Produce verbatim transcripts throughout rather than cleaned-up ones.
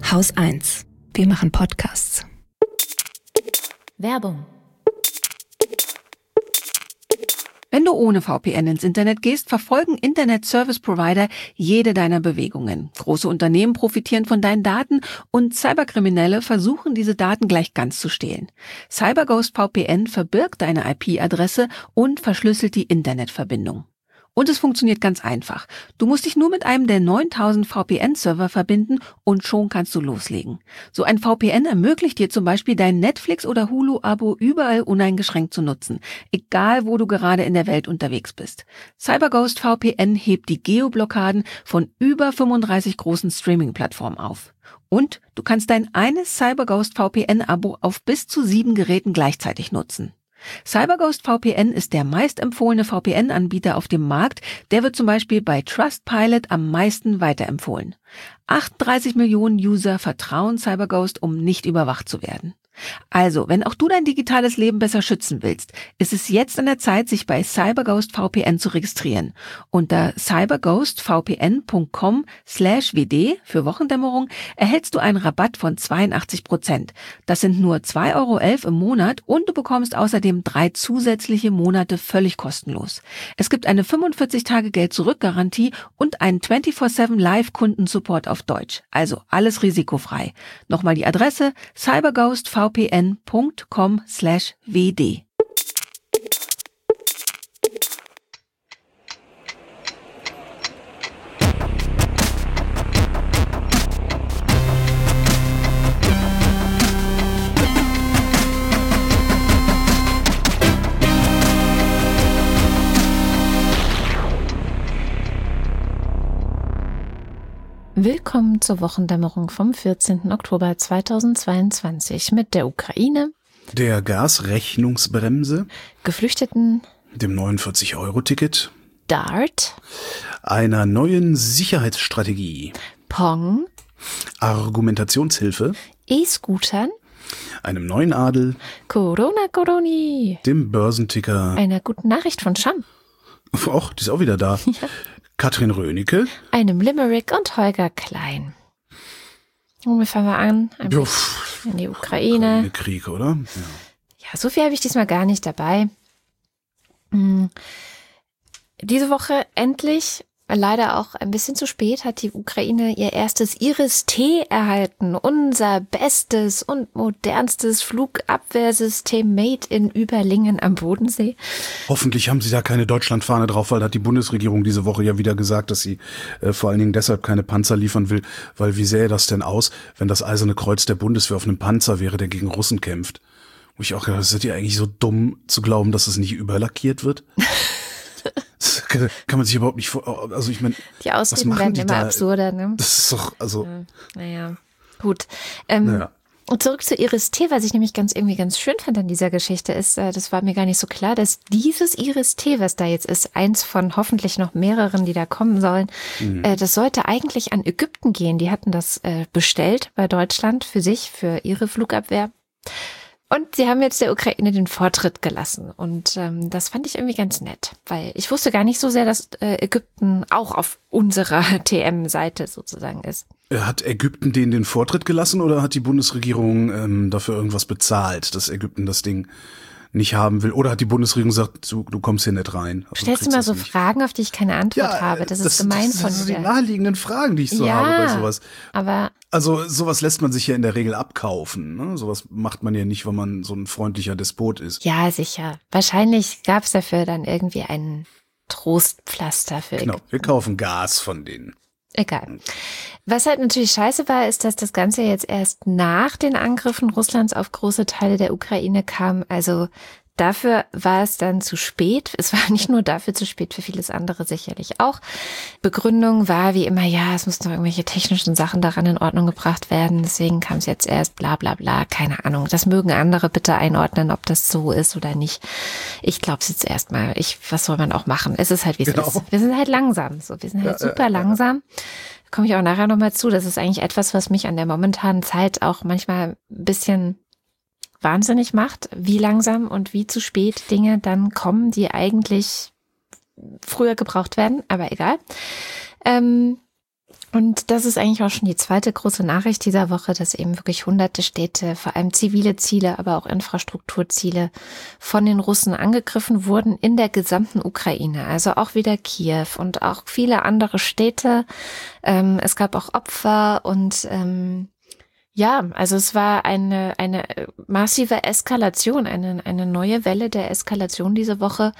Haus eins. Wir machen Podcasts. Werbung. Wenn du ohne V P N ins Internet gehst, verfolgen Internet-Service-Provider jede deiner Bewegungen. Große Unternehmen profitieren von deinen Daten und Cyberkriminelle versuchen, diese Daten gleich ganz zu stehlen. CyberGhost V P N verbirgt deine I P-Adresse und verschlüsselt die Internetverbindung. Und es funktioniert ganz einfach. Du musst dich nur mit einem der neuntausend V P N-Server verbinden und schon kannst du loslegen. So ein V P N ermöglicht dir zum Beispiel dein Netflix- oder Hulu-Abo überall uneingeschränkt zu nutzen, egal wo du gerade in der Welt unterwegs bist. CyberGhost V P N hebt die Geoblockaden von über fünfunddreißig großen Streaming-Plattformen auf. Und du kannst dein eines CyberGhost V P N-Abo auf bis zu sieben Geräten gleichzeitig nutzen. CyberGhost V P N ist der meistempfohlene V P N-Anbieter auf dem Markt. Der wird zum Beispiel bei Trustpilot am meisten weiterempfohlen. achtunddreißig Millionen User vertrauen CyberGhost, um nicht überwacht zu werden. Also, wenn auch du dein digitales Leben besser schützen willst, ist es jetzt an der Zeit, sich bei CyberGhost V P N zu registrieren. Unter cyberghostvpn.com slash wd für Wochendämmerung erhältst du einen Rabatt von zweiundachtzig Prozent. Das sind nur zwei Euro elf im Monat und du bekommst außerdem drei zusätzliche Monate völlig kostenlos. Es gibt eine fünfundvierzig Tage Geld-Zurück-Garantie und einen vierundzwanzig sieben Live-Kundensupport auf Deutsch. Also alles risikofrei. Nochmal die Adresse cyberghostvpn.com slash wd. Willkommen zur Wochendämmerung vom vierzehnten Oktober zweitausendzweiundzwanzig mit der Ukraine, der Gasrechnungsbremse, Geflüchteten, dem neunundvierzig Euro Ticket, Dart, einer neuen Sicherheitsstrategie, Pong, Argumentationshilfe, E-Scootern, einem neuen Adel, Corona Coroni, dem Börsenticker, einer guten Nachricht von Scham. Och, die ist auch wieder da. Ja. Katrin Rönecke, einem Limerick und Holger Klein. Womit fangen wir an? Ein in die Ukraine. Ukraine Krieg, oder? Ja. ja, so viel habe ich diesmal gar nicht dabei. Hm. Diese Woche endlich, leider auch ein bisschen zu spät, hat die Ukraine ihr erstes Iris-T erhalten. Unser bestes und modernstes Flugabwehrsystem made in Überlingen am Bodensee. Hoffentlich haben sie da keine Deutschlandfahne drauf, weil da hat die Bundesregierung diese Woche ja wieder gesagt, dass sie äh, vor allen Dingen deshalb keine Panzer liefern will, weil wie sähe das denn aus, wenn das Eiserne Kreuz der Bundeswehr auf einem Panzer wäre, der gegen Russen kämpft? Wo ich auch gedacht, seid ihr eigentlich so dumm zu glauben, dass es nicht überlackiert wird? Das kann, kann man sich überhaupt nicht vor, also ich meine, die Ausreden werden immer da? absurder, ne? Das ist doch, also. Ja, naja, gut. Ähm, naja. Und zurück zu Iris-T, was ich nämlich ganz irgendwie ganz schön fand an dieser Geschichte ist, äh, das war mir gar nicht so klar, dass dieses Iris-T, was da jetzt ist, eins von hoffentlich noch mehreren, die da kommen sollen, mhm. äh, das sollte eigentlich an Ägypten gehen. Die hatten das äh, bestellt bei Deutschland für sich, für ihre Flugabwehr. Und sie haben jetzt der Ukraine den Vortritt gelassen. Und ähm, das fand ich irgendwie ganz nett, weil ich wusste gar nicht so sehr, dass äh, Ägypten auch auf unserer T M-Seite sozusagen ist. Hat Ägypten denen den Vortritt gelassen oder hat die Bundesregierung ähm, dafür irgendwas bezahlt, dass Ägypten das Ding nicht haben will? Oder hat die Bundesregierung gesagt, du, du kommst hier nicht rein? Also stellst du mal so nicht. Fragen, auf die ich keine Antwort ja, habe? Das, das ist gemein das, das von dir. Das dir. sind die naheliegenden Fragen, die ich so ja, habe bei sowas. Aber also sowas lässt man sich ja in der Regel abkaufen. Ne? Sowas macht man ja nicht, wenn man so ein freundlicher Despot ist. Ja, sicher. Wahrscheinlich gab es dafür dann irgendwie einen Trostpflaster für Genau, Ägypten. wir kaufen Gas von denen. Egal. Was halt natürlich scheiße war, ist, dass das Ganze jetzt erst nach den Angriffen Russlands auf große Teile der Ukraine kam. Also dafür war es dann zu spät. Es war nicht nur dafür zu spät, für vieles andere sicherlich auch. Begründung war wie immer, ja, es mussten noch irgendwelche technischen Sachen daran in Ordnung gebracht werden. Deswegen kam es jetzt erst, bla bla bla, keine Ahnung. Das mögen andere bitte einordnen, ob das so ist oder nicht. Ich glaube es jetzt erstmal. Ich, was soll man auch machen? Es ist halt, wie es Genau. ist. Wir sind halt langsam. So, wir sind halt Ja, super ja, langsam. Da komme ich auch nachher nochmal zu. Das ist eigentlich etwas, was mich an der momentanen Zeit auch manchmal ein bisschen wahnsinnig macht, wie langsam und wie zu spät Dinge dann kommen, die eigentlich früher gebraucht werden, aber egal. Ähm, Und das ist eigentlich auch schon die zweite große Nachricht dieser Woche, dass eben wirklich hunderte Städte, vor allem zivile Ziele, aber auch Infrastrukturziele von den Russen angegriffen wurden in der gesamten Ukraine. Also auch wieder Kiew und auch viele andere Städte. Ähm, es gab auch Opfer und ähm, ja, also es war eine eine massive Eskalation, eine eine neue Welle der Eskalation diese Woche,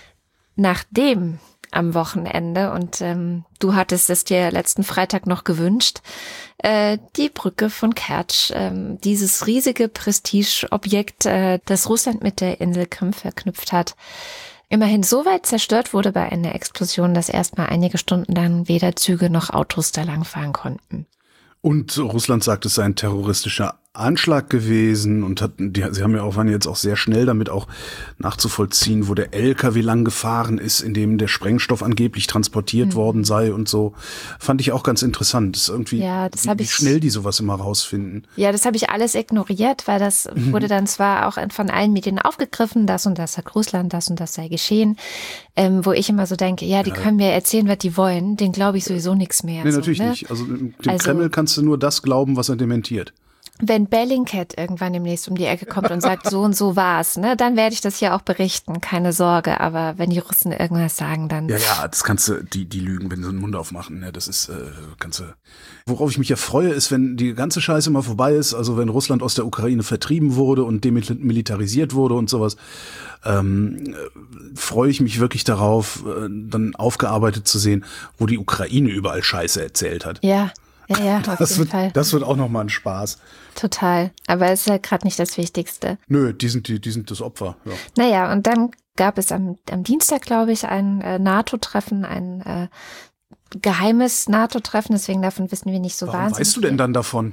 nachdem am Wochenende, und ähm, du hattest es dir letzten Freitag noch gewünscht, äh, die Brücke von Kertsch, ähm, dieses riesige Prestigeobjekt, äh, das Russland mit der Insel Krim verknüpft hat, immerhin so weit zerstört wurde bei einer Explosion, dass erstmal einige Stunden lang weder Züge noch Autos da langfahren konnten. Und Russland sagt, es sei ein terroristischer Anschlag gewesen und hat, die, sie haben ja auch, waren jetzt auch sehr schnell damit auch nachzuvollziehen, wo der L K W lang gefahren ist, in dem der Sprengstoff angeblich transportiert mhm. worden sei und so. Fand ich auch ganz interessant. Das ist irgendwie, ja, das wie, wie ich, schnell die sowas immer rausfinden. Ja, das habe ich alles ignoriert, weil das mhm. wurde dann zwar auch von allen Medien aufgegriffen, das und das sagt Russland, das und das sei geschehen, ähm, wo ich immer so denke, ja, die ja. können mir erzählen, was die wollen, denen glaube ich sowieso nichts mehr. Nee, so, natürlich ne? nicht. Also dem also, Kreml kannst du nur das glauben, was er dementiert. Wenn Bellingcat irgendwann demnächst um die Ecke kommt und sagt, so und so war's, ne, dann werde ich das hier auch berichten, keine Sorge. Aber wenn die Russen irgendwas sagen, dann... Ja, ja, das kannst du, die, die lügen, wenn sie den Mund aufmachen, ne, das ist, äh, kannst du... Worauf ich mich ja freue, ist, wenn die ganze Scheiße mal vorbei ist, also wenn Russland aus der Ukraine vertrieben wurde und demilitarisiert wurde und sowas, ähm, freue ich mich wirklich darauf, äh, dann aufgearbeitet zu sehen, wo die Ukraine überall Scheiße erzählt hat. Ja. Ja, ja, auf das jeden wird, Fall. Das wird auch nochmal ein Spaß. Total. Aber es ist ja gerade nicht das Wichtigste. Nö, die sind, die, die sind das Opfer. Ja. Naja, und dann gab es am, am Dienstag, glaube ich, ein äh, NATO-Treffen, ein äh, geheimes NATO-Treffen. Deswegen davon wissen wir nicht so Warum wahnsinnig. Weißt du denn dann davon?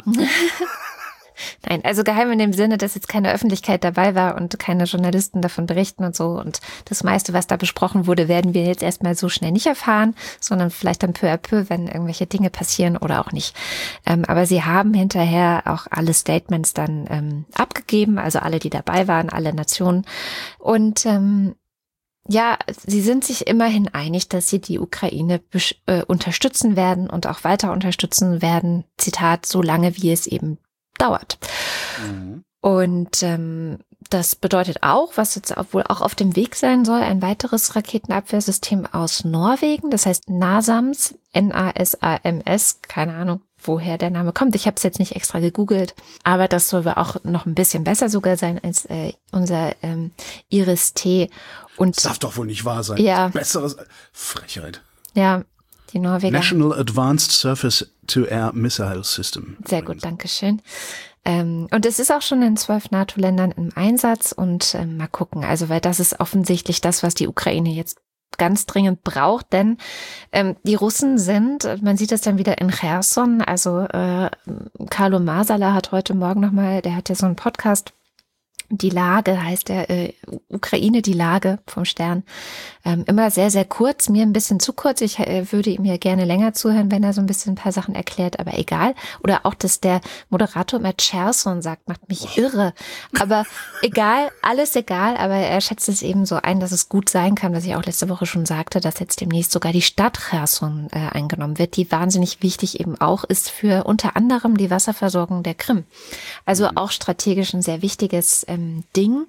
Nein, also geheim in dem Sinne, dass jetzt keine Öffentlichkeit dabei war und keine Journalisten davon berichten und so. Und das meiste, was da besprochen wurde, werden wir jetzt erstmal so schnell nicht erfahren, sondern vielleicht dann peu à peu, wenn irgendwelche Dinge passieren oder auch nicht. Ähm, aber sie haben hinterher auch alle Statements dann ähm, abgegeben, also alle, die dabei waren, alle Nationen. Und ähm, ja, sie sind sich immerhin einig, dass sie die Ukraine äh, unterstützen werden und auch weiter unterstützen werden, Zitat, so lange wie es eben dauert. Mhm. Und ähm, das bedeutet auch, was jetzt wohl auch auf dem Weg sein soll, ein weiteres Raketenabwehrsystem aus Norwegen, das heißt NASAMS, N A S A M S, keine Ahnung, woher der Name kommt. Ich habe es jetzt nicht extra gegoogelt, aber das soll wohl auch noch ein bisschen besser sogar sein als äh, unser ähm, Iris-T. Und das darf doch wohl nicht wahr sein. Ja. Besseres, Frechheit. Ja, die Norweger. National Advanced Surface-to-Air Missile System. Sehr gut, danke schön. Ähm, und es ist auch schon in zwölf NATO-Ländern im Einsatz und ähm, mal gucken. Also, weil das ist offensichtlich das, was die Ukraine jetzt ganz dringend braucht, denn ähm, die Russen sind, man sieht das dann wieder in Cherson, also äh, Carlo Masala hat heute Morgen nochmal, der hat ja so einen Podcast, Die Lage heißt der, äh, Ukraine, die Lage vom Stern. Ähm, immer sehr, sehr kurz, mir ein bisschen zu kurz. Ich äh, würde ihm ja gerne länger zuhören, wenn er so ein bisschen ein paar Sachen erklärt, aber egal. Oder auch, dass der Moderator immer Cherson sagt, macht mich irre. Aber egal, alles egal, aber er schätzt es eben so ein, dass es gut sein kann, was ich auch letzte Woche schon sagte, dass jetzt demnächst sogar die Stadt Cherson äh, eingenommen wird, die wahnsinnig wichtig eben auch ist für unter anderem die Wasserversorgung der Krim. Also auch strategisch ein sehr wichtiges ähm, Ding.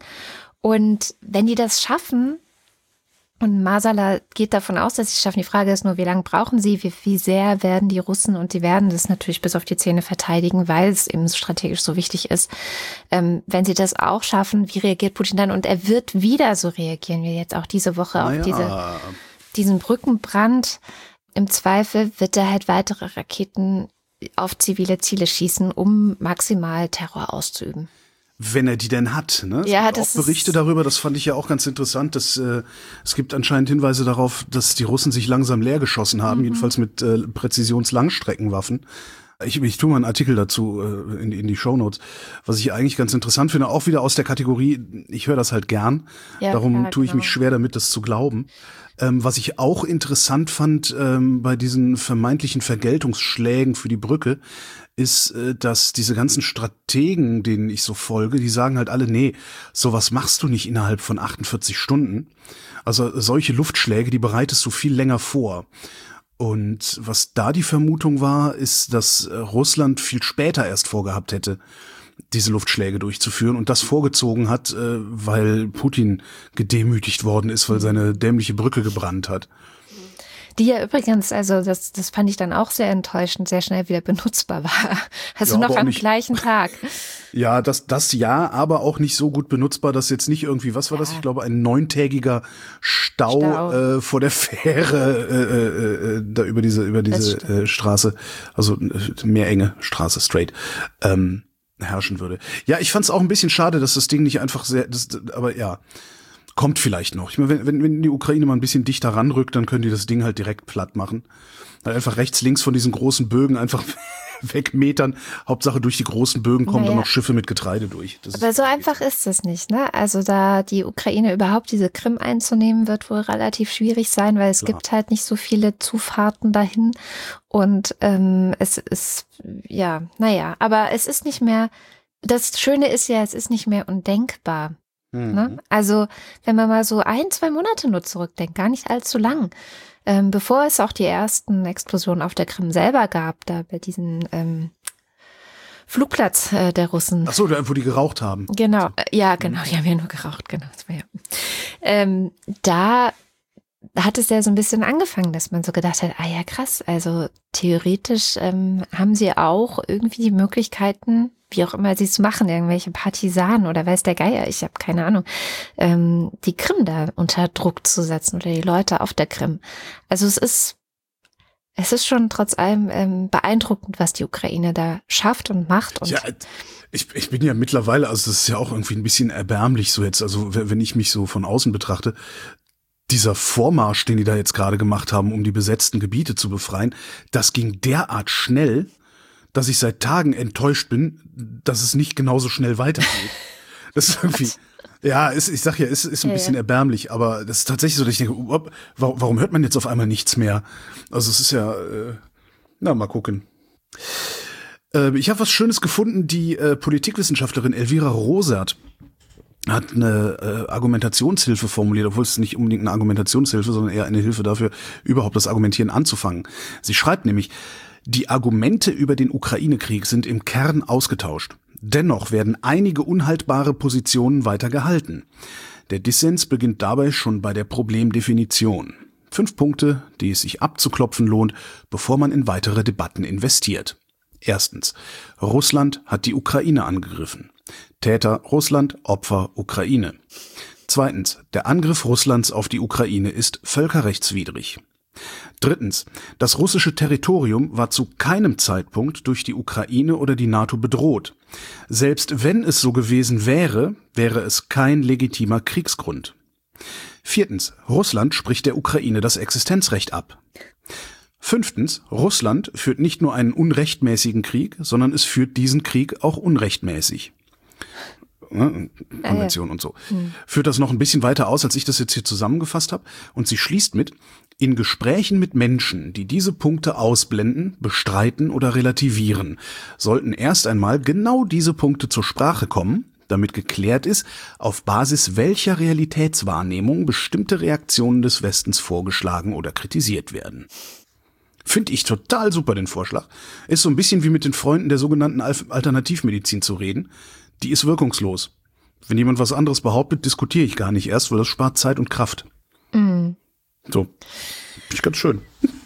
Und wenn die das schaffen, und Masala geht davon aus, dass sie es schaffen, die Frage ist nur, wie lange brauchen sie, wie, wie sehr werden die Russen, und die werden das natürlich bis auf die Zähne verteidigen, weil es eben strategisch so wichtig ist. Ähm, wenn sie das auch schaffen, wie reagiert Putin dann? Und er wird wieder so reagieren, wie jetzt auch diese Woche auf naja. diese, diesen Brückenbrand. Im Zweifel wird er halt weitere Raketen auf zivile Ziele schießen, um maximal Terror auszuüben. Wenn er die denn hat, ne? Es ja, gibt das auch Berichte ist darüber, das fand ich ja auch ganz interessant, dass äh, es gibt anscheinend Hinweise darauf, dass die Russen sich langsam leer geschossen haben, mhm. jedenfalls mit äh, Präzisions-Langstreckenwaffen. Ich, ich tue mal einen Artikel dazu äh, in, in die Shownotes, was ich eigentlich ganz interessant finde, auch wieder aus der Kategorie, ich höre das halt gern, ja, darum ja, tue ich genau. mich schwer damit, das zu glauben. Ähm, was ich auch interessant fand ähm, bei diesen vermeintlichen Vergeltungsschlägen für die Brücke, ist, äh, dass diese ganzen Strategen, denen ich so folge, die sagen halt alle, nee, sowas machst du nicht innerhalb von achtundvierzig Stunden. Also solche Luftschläge, die bereitest du viel länger vor. Und was da die Vermutung war, ist, dass Russland viel später erst vorgehabt hätte, diese Luftschläge durchzuführen und das vorgezogen hat, weil Putin gedemütigt worden ist, weil seine dämliche Brücke gebrannt hat. Die ja übrigens, also das, das fand ich dann auch sehr enttäuschend, sehr schnell wieder benutzbar war. Also ja, noch am nicht, gleichen Tag. Ja, das, das ja, aber auch nicht so gut benutzbar, dass jetzt nicht irgendwie, was war ja. das? Ich glaube, ein neuntägiger Stau, Stau. Äh, vor der Fähre äh, äh, da über diese über diese äh, Straße, also äh, meerenge Straße, straight, ähm, herrschen würde. Ja, ich fand es auch ein bisschen schade, dass das Ding nicht einfach sehr, das, aber ja. Kommt vielleicht noch. Ich meine, wenn, wenn, wenn die Ukraine mal ein bisschen dichter ranrückt, dann können die das Ding halt direkt platt machen. Halt einfach rechts, links von diesen großen Bögen einfach wegmetern. Hauptsache durch die großen Bögen kommen naja. dann noch Schiffe mit Getreide durch. Das Aber so einfach ist es nicht, ne? Also da die Ukraine überhaupt diese Krim einzunehmen, wird wohl relativ schwierig sein, weil es Klar. gibt halt nicht so viele Zufahrten dahin. Und ähm, es ist, ja, naja, aber es ist nicht mehr, das Schöne ist ja, es ist nicht mehr undenkbar. Ne? Also wenn man mal so ein, zwei Monate nur zurückdenkt, gar nicht allzu lang, ähm, bevor es auch die ersten Explosionen auf der Krim selber gab, da bei diesem ähm, Flugplatz äh, der Russen. Ach so, da, wo die geraucht haben. Genau, äh, ja genau, die haben ja nur geraucht, genau. Das war ja. ähm, da hat es ja so ein bisschen angefangen, dass man so gedacht hat, ah ja krass, also theoretisch ähm, haben sie auch irgendwie die Möglichkeiten, wie auch immer sie es machen, irgendwelche Partisanen oder weiß der Geier, ich habe keine Ahnung, ähm, die Krim da unter Druck zu setzen oder die Leute auf der Krim. Also es ist, es ist schon trotz allem ähm, beeindruckend, was die Ukraine da schafft und macht. Und ja, ich, ich bin ja mittlerweile, also das ist ja auch irgendwie ein bisschen erbärmlich so jetzt, also wenn ich mich so von außen betrachte, dieser Vormarsch, den die da jetzt gerade gemacht haben, um die besetzten Gebiete zu befreien, das ging derart schnell, dass ich seit Tagen enttäuscht bin, dass es nicht genauso schnell weitergeht. Das ist irgendwie, ja, ist, ich sag ja, ist, ist ein ja, bisschen ja. erbärmlich, aber das ist tatsächlich so, dass ich denke, warum, warum hört man jetzt auf einmal nichts mehr? Also es ist ja, äh, na, mal gucken. Äh, ich habe was Schönes gefunden, die äh, Politikwissenschaftlerin Elvira Rosert hat eine äh, Argumentationshilfe formuliert, obwohl es nicht unbedingt eine Argumentationshilfe, sondern eher eine Hilfe dafür, überhaupt das Argumentieren anzufangen. Sie schreibt nämlich, die Argumente über den Ukraine-Krieg sind im Kern ausgetauscht. Dennoch werden einige unhaltbare Positionen weiter gehalten. Der Dissens beginnt dabei schon bei der Problemdefinition. Fünf Punkte, die es sich abzuklopfen lohnt, bevor man in weitere Debatten investiert. Erstens. Russland hat die Ukraine angegriffen. Täter Russland, Opfer Ukraine. Zweitens. Der Angriff Russlands auf die Ukraine ist völkerrechtswidrig. Drittens. Das russische Territorium war zu keinem Zeitpunkt durch die Ukraine oder die NATO bedroht. Selbst wenn es so gewesen wäre, wäre es kein legitimer Kriegsgrund. Viertens. Russland spricht der Ukraine das Existenzrecht ab. Fünftens. Russland führt nicht nur einen unrechtmäßigen Krieg, sondern es führt diesen Krieg auch unrechtmäßig. Konvention und so. Hm. Führt das noch ein bisschen weiter aus, als ich das jetzt hier zusammengefasst habe. Und sie schließt mit, in Gesprächen mit Menschen, die diese Punkte ausblenden, bestreiten oder relativieren, sollten erst einmal genau diese Punkte zur Sprache kommen, damit geklärt ist, auf Basis welcher Realitätswahrnehmung bestimmte Reaktionen des Westens vorgeschlagen oder kritisiert werden. Finde ich total super, den Vorschlag. Ist so ein bisschen wie mit den Freunden der sogenannten Alternativmedizin zu reden. Die ist wirkungslos. Wenn jemand was anderes behauptet, diskutiere ich gar nicht erst, weil das spart Zeit und Kraft. Mm. So. Finde ich ganz schön.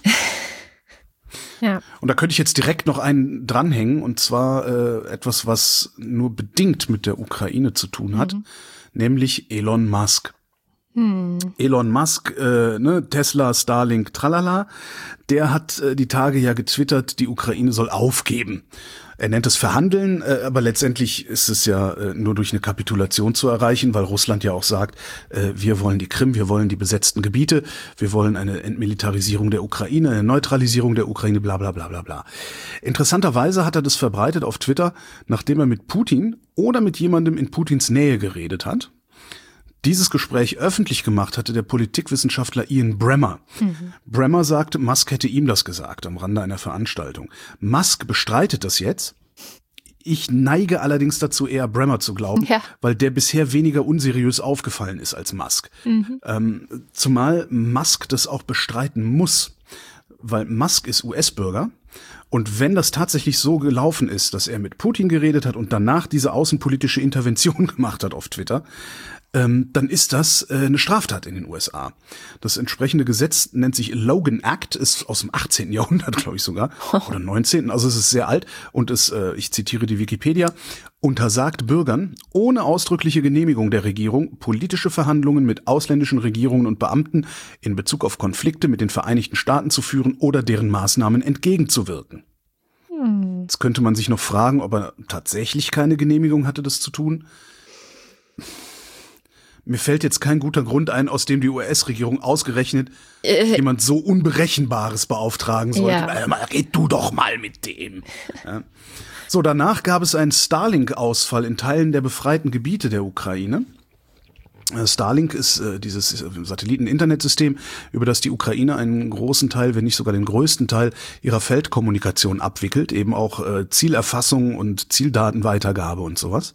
Ja. Und da könnte ich jetzt direkt noch einen dranhängen, und zwar äh, etwas, was nur bedingt mit der Ukraine zu tun hat, mhm. nämlich Elon Musk. Hm. Elon Musk, äh, ne, Tesla, Starlink, tralala, der hat äh, die Tage ja getwittert, die Ukraine soll aufgeben. Er nennt es Verhandeln, äh, aber letztendlich ist es ja äh, nur durch eine Kapitulation zu erreichen, weil Russland ja auch sagt, äh, wir wollen die Krim, wir wollen die besetzten Gebiete, wir wollen eine Entmilitarisierung der Ukraine, eine Neutralisierung der Ukraine, bla bla bla bla bla. Interessanterweise hat er das verbreitet auf Twitter, nachdem er mit Putin oder mit jemandem in Putins Nähe geredet hat. Dieses Gespräch öffentlich gemacht hatte der Politikwissenschaftler Ian Bremmer. Mhm. Bremmer sagte, Musk hätte ihm das gesagt am Rande einer Veranstaltung. Musk bestreitet das jetzt. Ich neige allerdings dazu, eher Bremmer zu glauben, ja. weil der bisher weniger unseriös aufgefallen ist als Musk. Mhm. Ähm, zumal Musk das auch bestreiten muss. weil Musk ist U S-Bürger. Und wenn das tatsächlich so gelaufen ist, dass er mit Putin geredet hat und danach diese außenpolitische Intervention gemacht hat auf Twitter, ähm, dann ist das äh, eine Straftat in den U S A. Das entsprechende Gesetz nennt sich Logan Act, ist aus dem achtzehnten Jahrhundert, glaube ich sogar, oder neunzehnten Also es ist sehr alt und es, äh, ich zitiere die Wikipedia, untersagt Bürgern ohne ausdrückliche Genehmigung der Regierung politische Verhandlungen mit ausländischen Regierungen und Beamten in Bezug auf Konflikte mit den Vereinigten Staaten zu führen oder deren Maßnahmen entgegenzuwirken. Hm. Jetzt könnte man sich noch fragen, ob er tatsächlich keine Genehmigung hatte, das zu tun. Mir fällt jetzt kein guter Grund ein, aus dem die U S-Regierung ausgerechnet äh, jemand so Unberechenbares beauftragen sollte. Ja. Äh, red du doch mal mit dem. Ja. So, danach gab es einen Starlink-Ausfall in Teilen der befreiten Gebiete der Ukraine. Starlink ist äh, dieses Satelliten-Internetsystem, über das die Ukraine einen großen Teil, wenn nicht sogar den größten Teil ihrer Feldkommunikation abwickelt, eben auch äh, Zielerfassung und Zieldatenweitergabe und sowas.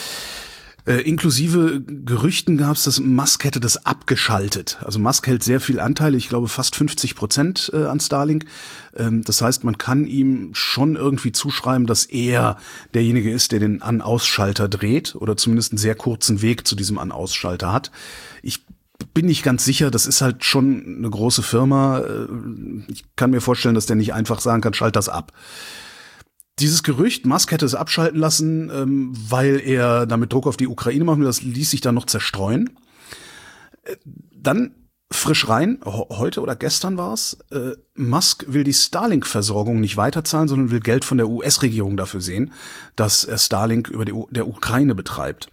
Äh, inklusive Gerüchten gab es, dass Musk hätte das abgeschaltet. Also Musk hält sehr viel Anteile, ich glaube fast fünfzig Prozent äh, an Starlink. Ähm, das heißt, man kann ihm schon irgendwie zuschreiben, dass er derjenige ist, der den An-Ausschalter dreht oder zumindest einen sehr kurzen Weg zu diesem An-Ausschalter hat. Ich bin nicht ganz sicher, das ist halt schon eine große Firma. Ich kann mir vorstellen, dass der nicht einfach sagen kann, schalt das ab. Dieses Gerücht, Musk hätte es abschalten lassen, ähm, weil er damit Druck auf die Ukraine machen will, das ließ sich dann noch zerstreuen. Äh, dann frisch rein, ho- heute oder gestern war es, äh, Musk will die Starlink-Versorgung nicht weiterzahlen, sondern will Geld von der U S-Regierung dafür sehen, dass er Starlink über die U- der Ukraine betreibt.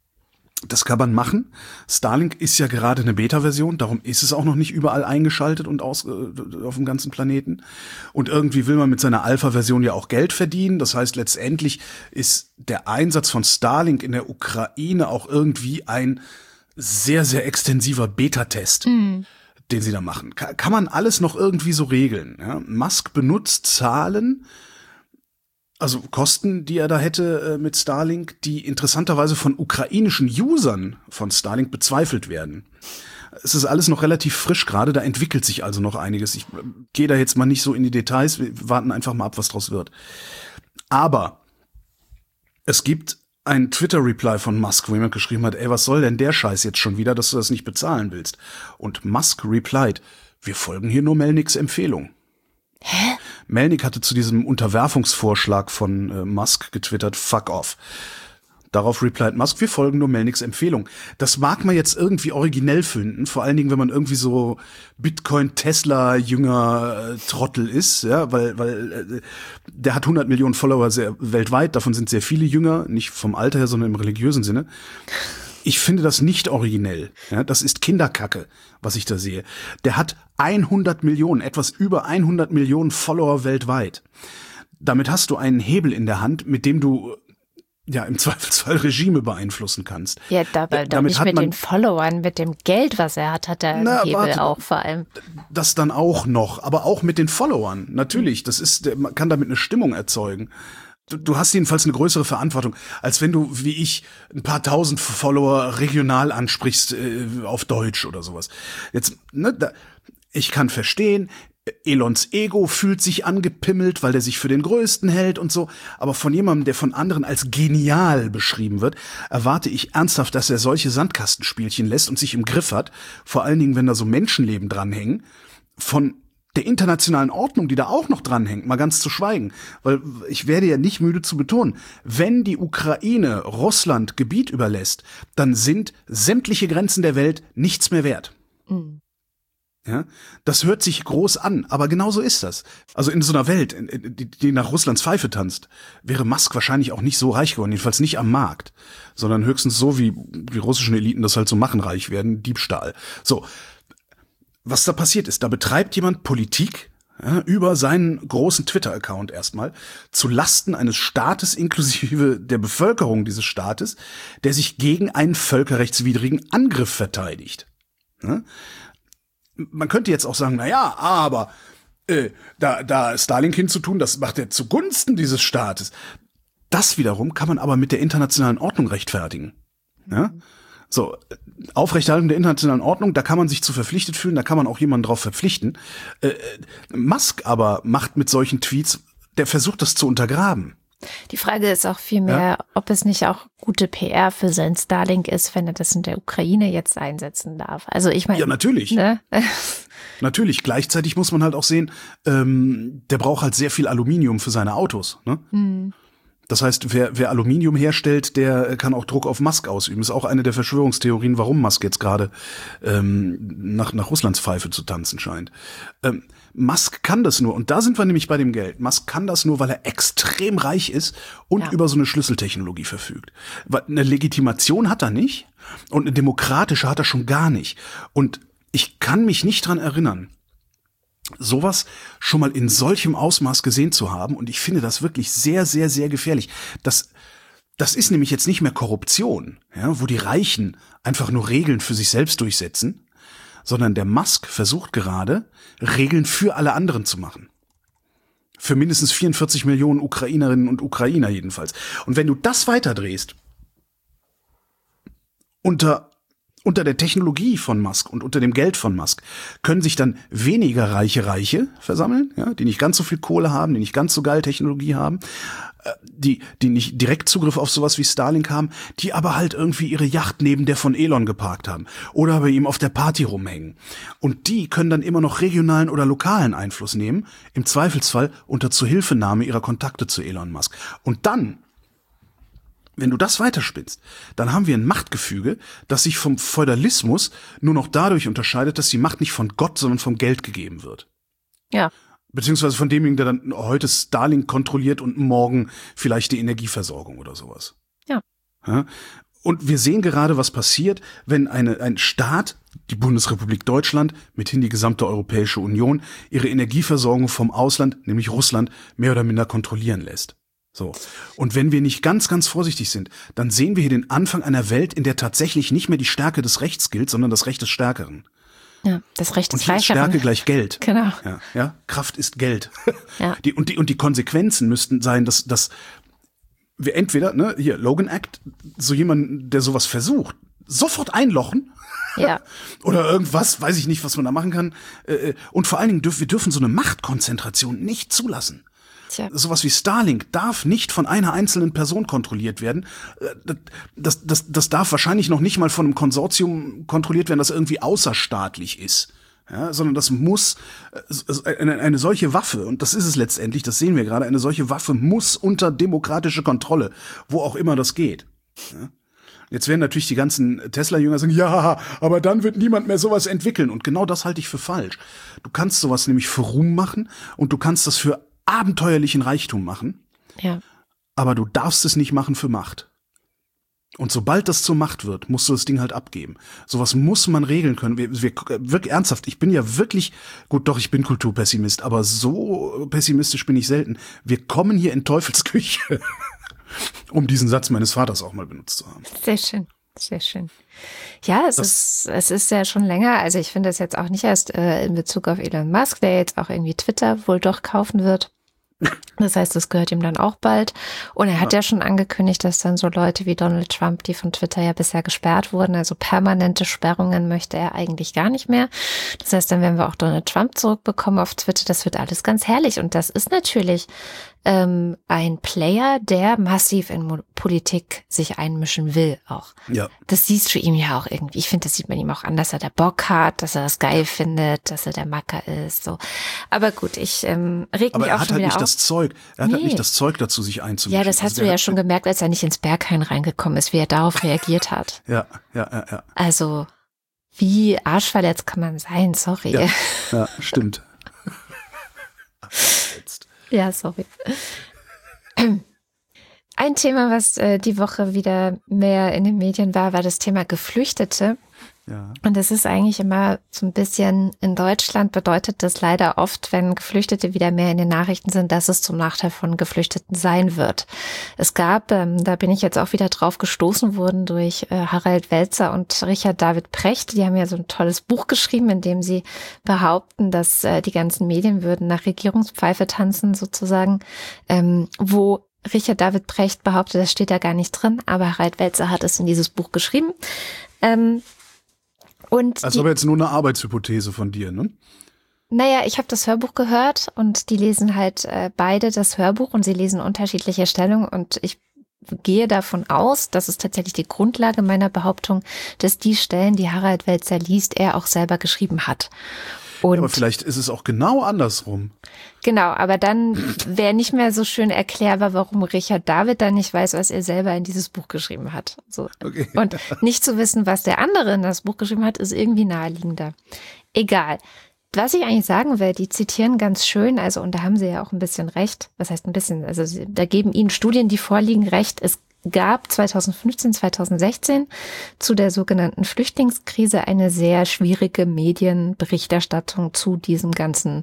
Das kann man machen. Starlink ist ja gerade eine Beta-Version, darum ist es auch noch nicht überall eingeschaltet und aus, äh, auf dem ganzen Planeten. Und irgendwie will man mit seiner Alpha-Version ja auch Geld verdienen. Das heißt, letztendlich ist der Einsatz von Starlink in der Ukraine auch irgendwie ein sehr, sehr extensiver Beta-Test, mhm. den sie da machen. Kann, kann man alles noch irgendwie so regeln. Ja? Musk benutzt Zahlen, also Kosten, die er da hätte äh, mit Starlink, die interessanterweise von ukrainischen Usern von Starlink bezweifelt werden. Es ist alles noch relativ frisch gerade, da entwickelt sich also noch einiges. Ich äh, gehe da jetzt mal nicht so in die Details, wir warten einfach mal ab, was draus wird. Aber es gibt ein Twitter-Reply von Musk, wo jemand geschrieben hat, ey, was soll denn der Scheiß jetzt schon wieder, dass du das nicht bezahlen willst? Und Musk replied, wir folgen hier nur Melniks Empfehlung. Hä? Melnik hatte zu diesem Unterwerfungsvorschlag von äh, Musk getwittert, fuck off. Darauf replied Musk, wir folgen nur Melniks Empfehlung. Das mag man jetzt irgendwie originell finden, vor allen Dingen, wenn man irgendwie so Bitcoin-Tesla-Jünger äh, Trottel ist, ja, weil weil äh, der hat hundert Millionen Follower sehr, weltweit, davon sind sehr viele Jünger, nicht vom Alter her, sondern im religiösen Sinne. Ich finde das nicht originell. Ja, das ist Kinderkacke, was ich da sehe. Der hat hundert Millionen, etwas über hundert Millionen Follower weltweit. Damit hast du einen Hebel in der Hand, mit dem du ja im Zweifelsfall Regime beeinflussen kannst. Ja, dabei doch nicht mit den Followern, mit dem Geld, was er hat, hat er einen Hebel warte, auch vor allem. Das dann auch noch, aber auch mit den Followern. Natürlich, das ist, man kann damit eine Stimmung erzeugen. Du, du hast jedenfalls eine größere Verantwortung, als wenn du, wie ich, ein paar tausend Follower regional ansprichst äh, auf Deutsch oder sowas. Jetzt, ne, da, ich kann verstehen, Elons Ego fühlt sich angepimmelt, weil der sich für den Größten hält und so. Aber von jemandem, der von anderen als genial beschrieben wird, erwarte ich ernsthaft, dass er solche Sandkastenspielchen lässt und sich im Griff hat. Vor allen Dingen, wenn da so Menschenleben dranhängen. Von der internationalen Ordnung, die da auch noch dranhängt, mal ganz zu schweigen. Weil ich werde ja nicht müde zu betonen, wenn die Ukraine Russland Gebiet überlässt, dann sind sämtliche Grenzen der Welt nichts mehr wert. Mhm. Ja, das hört sich groß an, aber genau so ist das. Also in so einer Welt, die, die nach Russlands Pfeife tanzt, wäre Musk wahrscheinlich auch nicht so reich geworden, jedenfalls nicht am Markt, sondern höchstens so, wie die russischen Eliten das halt so machen, reich werden, Diebstahl. So, was da passiert ist, da betreibt jemand Politik, ja, über seinen großen Twitter-Account erstmal, zu Lasten eines Staates inklusive der Bevölkerung dieses Staates, der sich gegen einen völkerrechtswidrigen Angriff verteidigt. Ja? Man könnte jetzt auch sagen, na ja, aber äh, da, da Starlink hinzutun, das macht er zugunsten dieses Staates. Das wiederum kann man aber mit der internationalen Ordnung rechtfertigen. Ja? So, Aufrechterhaltung der internationalen Ordnung, da kann man sich zu verpflichtet fühlen, da kann man auch jemanden drauf verpflichten. Äh, Musk aber macht mit solchen Tweets, der versucht das zu untergraben. Die Frage ist auch vielmehr, ja. ob es nicht auch gute P R für sein Starlink ist, wenn er das in der Ukraine jetzt einsetzen darf. Also ich meine, ja, natürlich. Ne? Natürlich. Gleichzeitig muss man halt auch sehen, ähm, der braucht halt sehr viel Aluminium für seine Autos. Ne? Mhm. Das heißt, wer, wer Aluminium herstellt, der kann auch Druck auf Musk ausüben. Ist auch eine der Verschwörungstheorien, warum Musk jetzt gerade ähm, nach, nach Russlands Pfeife zu tanzen scheint. Ähm, Musk kann das nur, und da sind wir nämlich bei dem Geld. Musk kann das nur, weil er extrem reich ist und ja. über so eine Schlüsseltechnologie verfügt. Eine Legitimation hat er nicht und eine demokratische hat er schon gar nicht. Und ich kann mich nicht dran erinnern, sowas schon mal in solchem Ausmaß gesehen zu haben. Und ich finde das wirklich sehr, sehr, sehr gefährlich. Das, das ist nämlich jetzt nicht mehr Korruption, ja, wo die Reichen einfach nur Regeln für sich selbst durchsetzen, sondern der Musk versucht gerade, Regeln für alle anderen zu machen. Für mindestens vierundvierzig Millionen Ukrainerinnen und Ukrainer jedenfalls. Und wenn du das weiterdrehst, unter Unter der Technologie von Musk und unter dem Geld von Musk können sich dann weniger reiche Reiche versammeln, ja, die nicht ganz so viel Kohle haben, die nicht ganz so geil Technologie haben, die die nicht direkt Zugriff auf sowas wie Starlink haben, die aber halt irgendwie ihre Yacht neben der von Elon geparkt haben oder bei ihm auf der Party rumhängen. Und die können dann immer noch regionalen oder lokalen Einfluss nehmen, im Zweifelsfall unter Zuhilfenahme ihrer Kontakte zu Elon Musk. Und dann, wenn du das weiterspinnst, dann haben wir ein Machtgefüge, das sich vom Feudalismus nur noch dadurch unterscheidet, dass die Macht nicht von Gott, sondern vom Geld gegeben wird. Ja. Beziehungsweise von demjenigen, der dann heute Starlink kontrolliert und morgen vielleicht die Energieversorgung oder sowas. Ja. Ja? Und wir sehen gerade, was passiert, wenn eine, ein Staat, die Bundesrepublik Deutschland, mithin die gesamte Europäische Union, ihre Energieversorgung vom Ausland, nämlich Russland, mehr oder minder kontrollieren lässt. So. Und wenn wir nicht ganz, ganz vorsichtig sind, dann sehen wir hier den Anfang einer Welt, in der tatsächlich nicht mehr die Stärke des Rechts gilt, sondern das Recht des Stärkeren. Ja, das Recht des Und hier ist Stärke gleich Geld. Genau. Ja, ja, Kraft ist Geld. Ja. Die, und, die, und die Konsequenzen müssten sein, dass, dass wir entweder, ne, hier, Logan Act, so jemand, der sowas versucht, sofort einlochen. Ja. Oder irgendwas, weiß ich nicht, was man da machen kann. Und vor allen Dingen dürfen wir dürfen so eine Machtkonzentration nicht zulassen. Tja. Sowas wie Starlink darf nicht von einer einzelnen Person kontrolliet werden. Das, das, das darf wahrscheinlich noch nicht mal von einem Konsortium kontrolliert werden, das irgendwie außerstaatlich ist. Ja, sondern das muss, eine, eine solche Waffe, und das ist es letztendlich, das sehen wir gerade, eine solche Waffe muss unter demokratische Kontrolle, wo auch immer das geht. Ja. Jetzt werden natürlich die ganzen Tesla-Jünger sagen, ja, aber dann wird niemand mehr sowas entwickeln. Und genau das halte ich für falsch. Du kannst sowas nämlich für Ruhm machen und du kannst das für abenteuerlichen Reichtum machen, ja. Aber du darfst es nicht machen für Macht. Und sobald das zur Macht wird, musst du das Ding halt abgeben. Sowas muss man regeln können. Wir, wir, wirklich ernsthaft, ich bin ja wirklich, gut, doch, ich bin Kulturpessimist, aber so pessimistisch bin ich selten. Wir kommen hier in Teufelsküche, um diesen Satz meines Vaters auch mal benutzt zu haben. Sehr schön. Sehr schön. Ja, es das ist es ist ja schon länger, also ich finde das jetzt auch nicht erst äh, in Bezug auf Elon Musk, der jetzt auch irgendwie Twitter wohl doch kaufen wird. Das heißt, das gehört ihm dann auch bald. Und er hat ja. ja schon angekündigt, dass dann so Leute wie Donald Trump, die von Twitter ja bisher gesperrt wurden, also permanente Sperrungen möchte er eigentlich gar nicht mehr. Das heißt, dann werden wir auch Donald Trump zurückbekommen auf Twitter. Das wird alles ganz herrlich. Und das ist natürlich ähm, ein Player, der massiv in Mo- Politik sich einmischen will auch. Ja. Das siehst du ihm ja auch irgendwie. Ich finde, das sieht man ihm auch an, dass er da Bock hat, dass er das geil findet, dass er der Macker ist. So. Aber gut, ich ähm, reg Aber mich auch schon halt wieder nicht auf. Das Zeug. Er hat nee. halt nicht das Zeug dazu, sich einzumischen. Ja, das hast also du ja schon gemerkt, als er nicht ins Berghain reingekommen ist, wie er darauf reagiert hat. Ja, ja, ja, ja. Also, wie arschverletzt kann man sein? Sorry. Ja, ja stimmt. Ja, sorry. Ein Thema, was äh, die Woche wieder mehr in den Medien war, war das Thema Geflüchtete. Ja. Und das ist eigentlich immer so ein bisschen, in Deutschland bedeutet das leider oft, wenn Geflüchtete wieder mehr in den Nachrichten sind, dass es zum Nachteil von Geflüchteten sein wird. Es gab, ähm, da bin ich jetzt auch wieder drauf gestoßen worden durch äh, Harald Welzer und Richard David Precht. Die haben ja so ein tolles Buch geschrieben, in dem sie behaupten, dass äh, die ganzen Medien würden nach Regierungspfeife tanzen sozusagen, ähm, wo Richard David Precht behauptet, das steht da gar nicht drin, aber Harald Welzer hat es in dieses Buch geschrieben. Ähm, und also aber jetzt nur eine Arbeitshypothese von dir, ne? Naja, ich habe das Hörbuch gehört und die lesen halt äh, beide das Hörbuch und sie lesen unterschiedliche Stellen und ich gehe davon aus, das ist tatsächlich die Grundlage meiner Behauptung, dass die Stellen, die Harald Welzer liest, er auch selber geschrieben hat. Und aber vielleicht ist es auch genau andersrum. Genau, aber dann wäre nicht mehr so schön erklärbar, warum Richard David dann nicht weiß, was er selber in dieses Buch geschrieben hat. So. Okay. Und nicht zu wissen, was der andere in das Buch geschrieben hat, ist irgendwie naheliegender. Egal. Was ich eigentlich sagen will, die zitieren ganz schön, also und da haben sie ja auch ein bisschen recht. Was heißt ein bisschen? Also sie, da geben ihnen Studien, die vorliegen, recht. Es gab zweitausendfünfzehn, zweitausendsechzehn zu der sogenannten Flüchtlingskrise eine sehr schwierige Medienberichterstattung zu diesem ganzen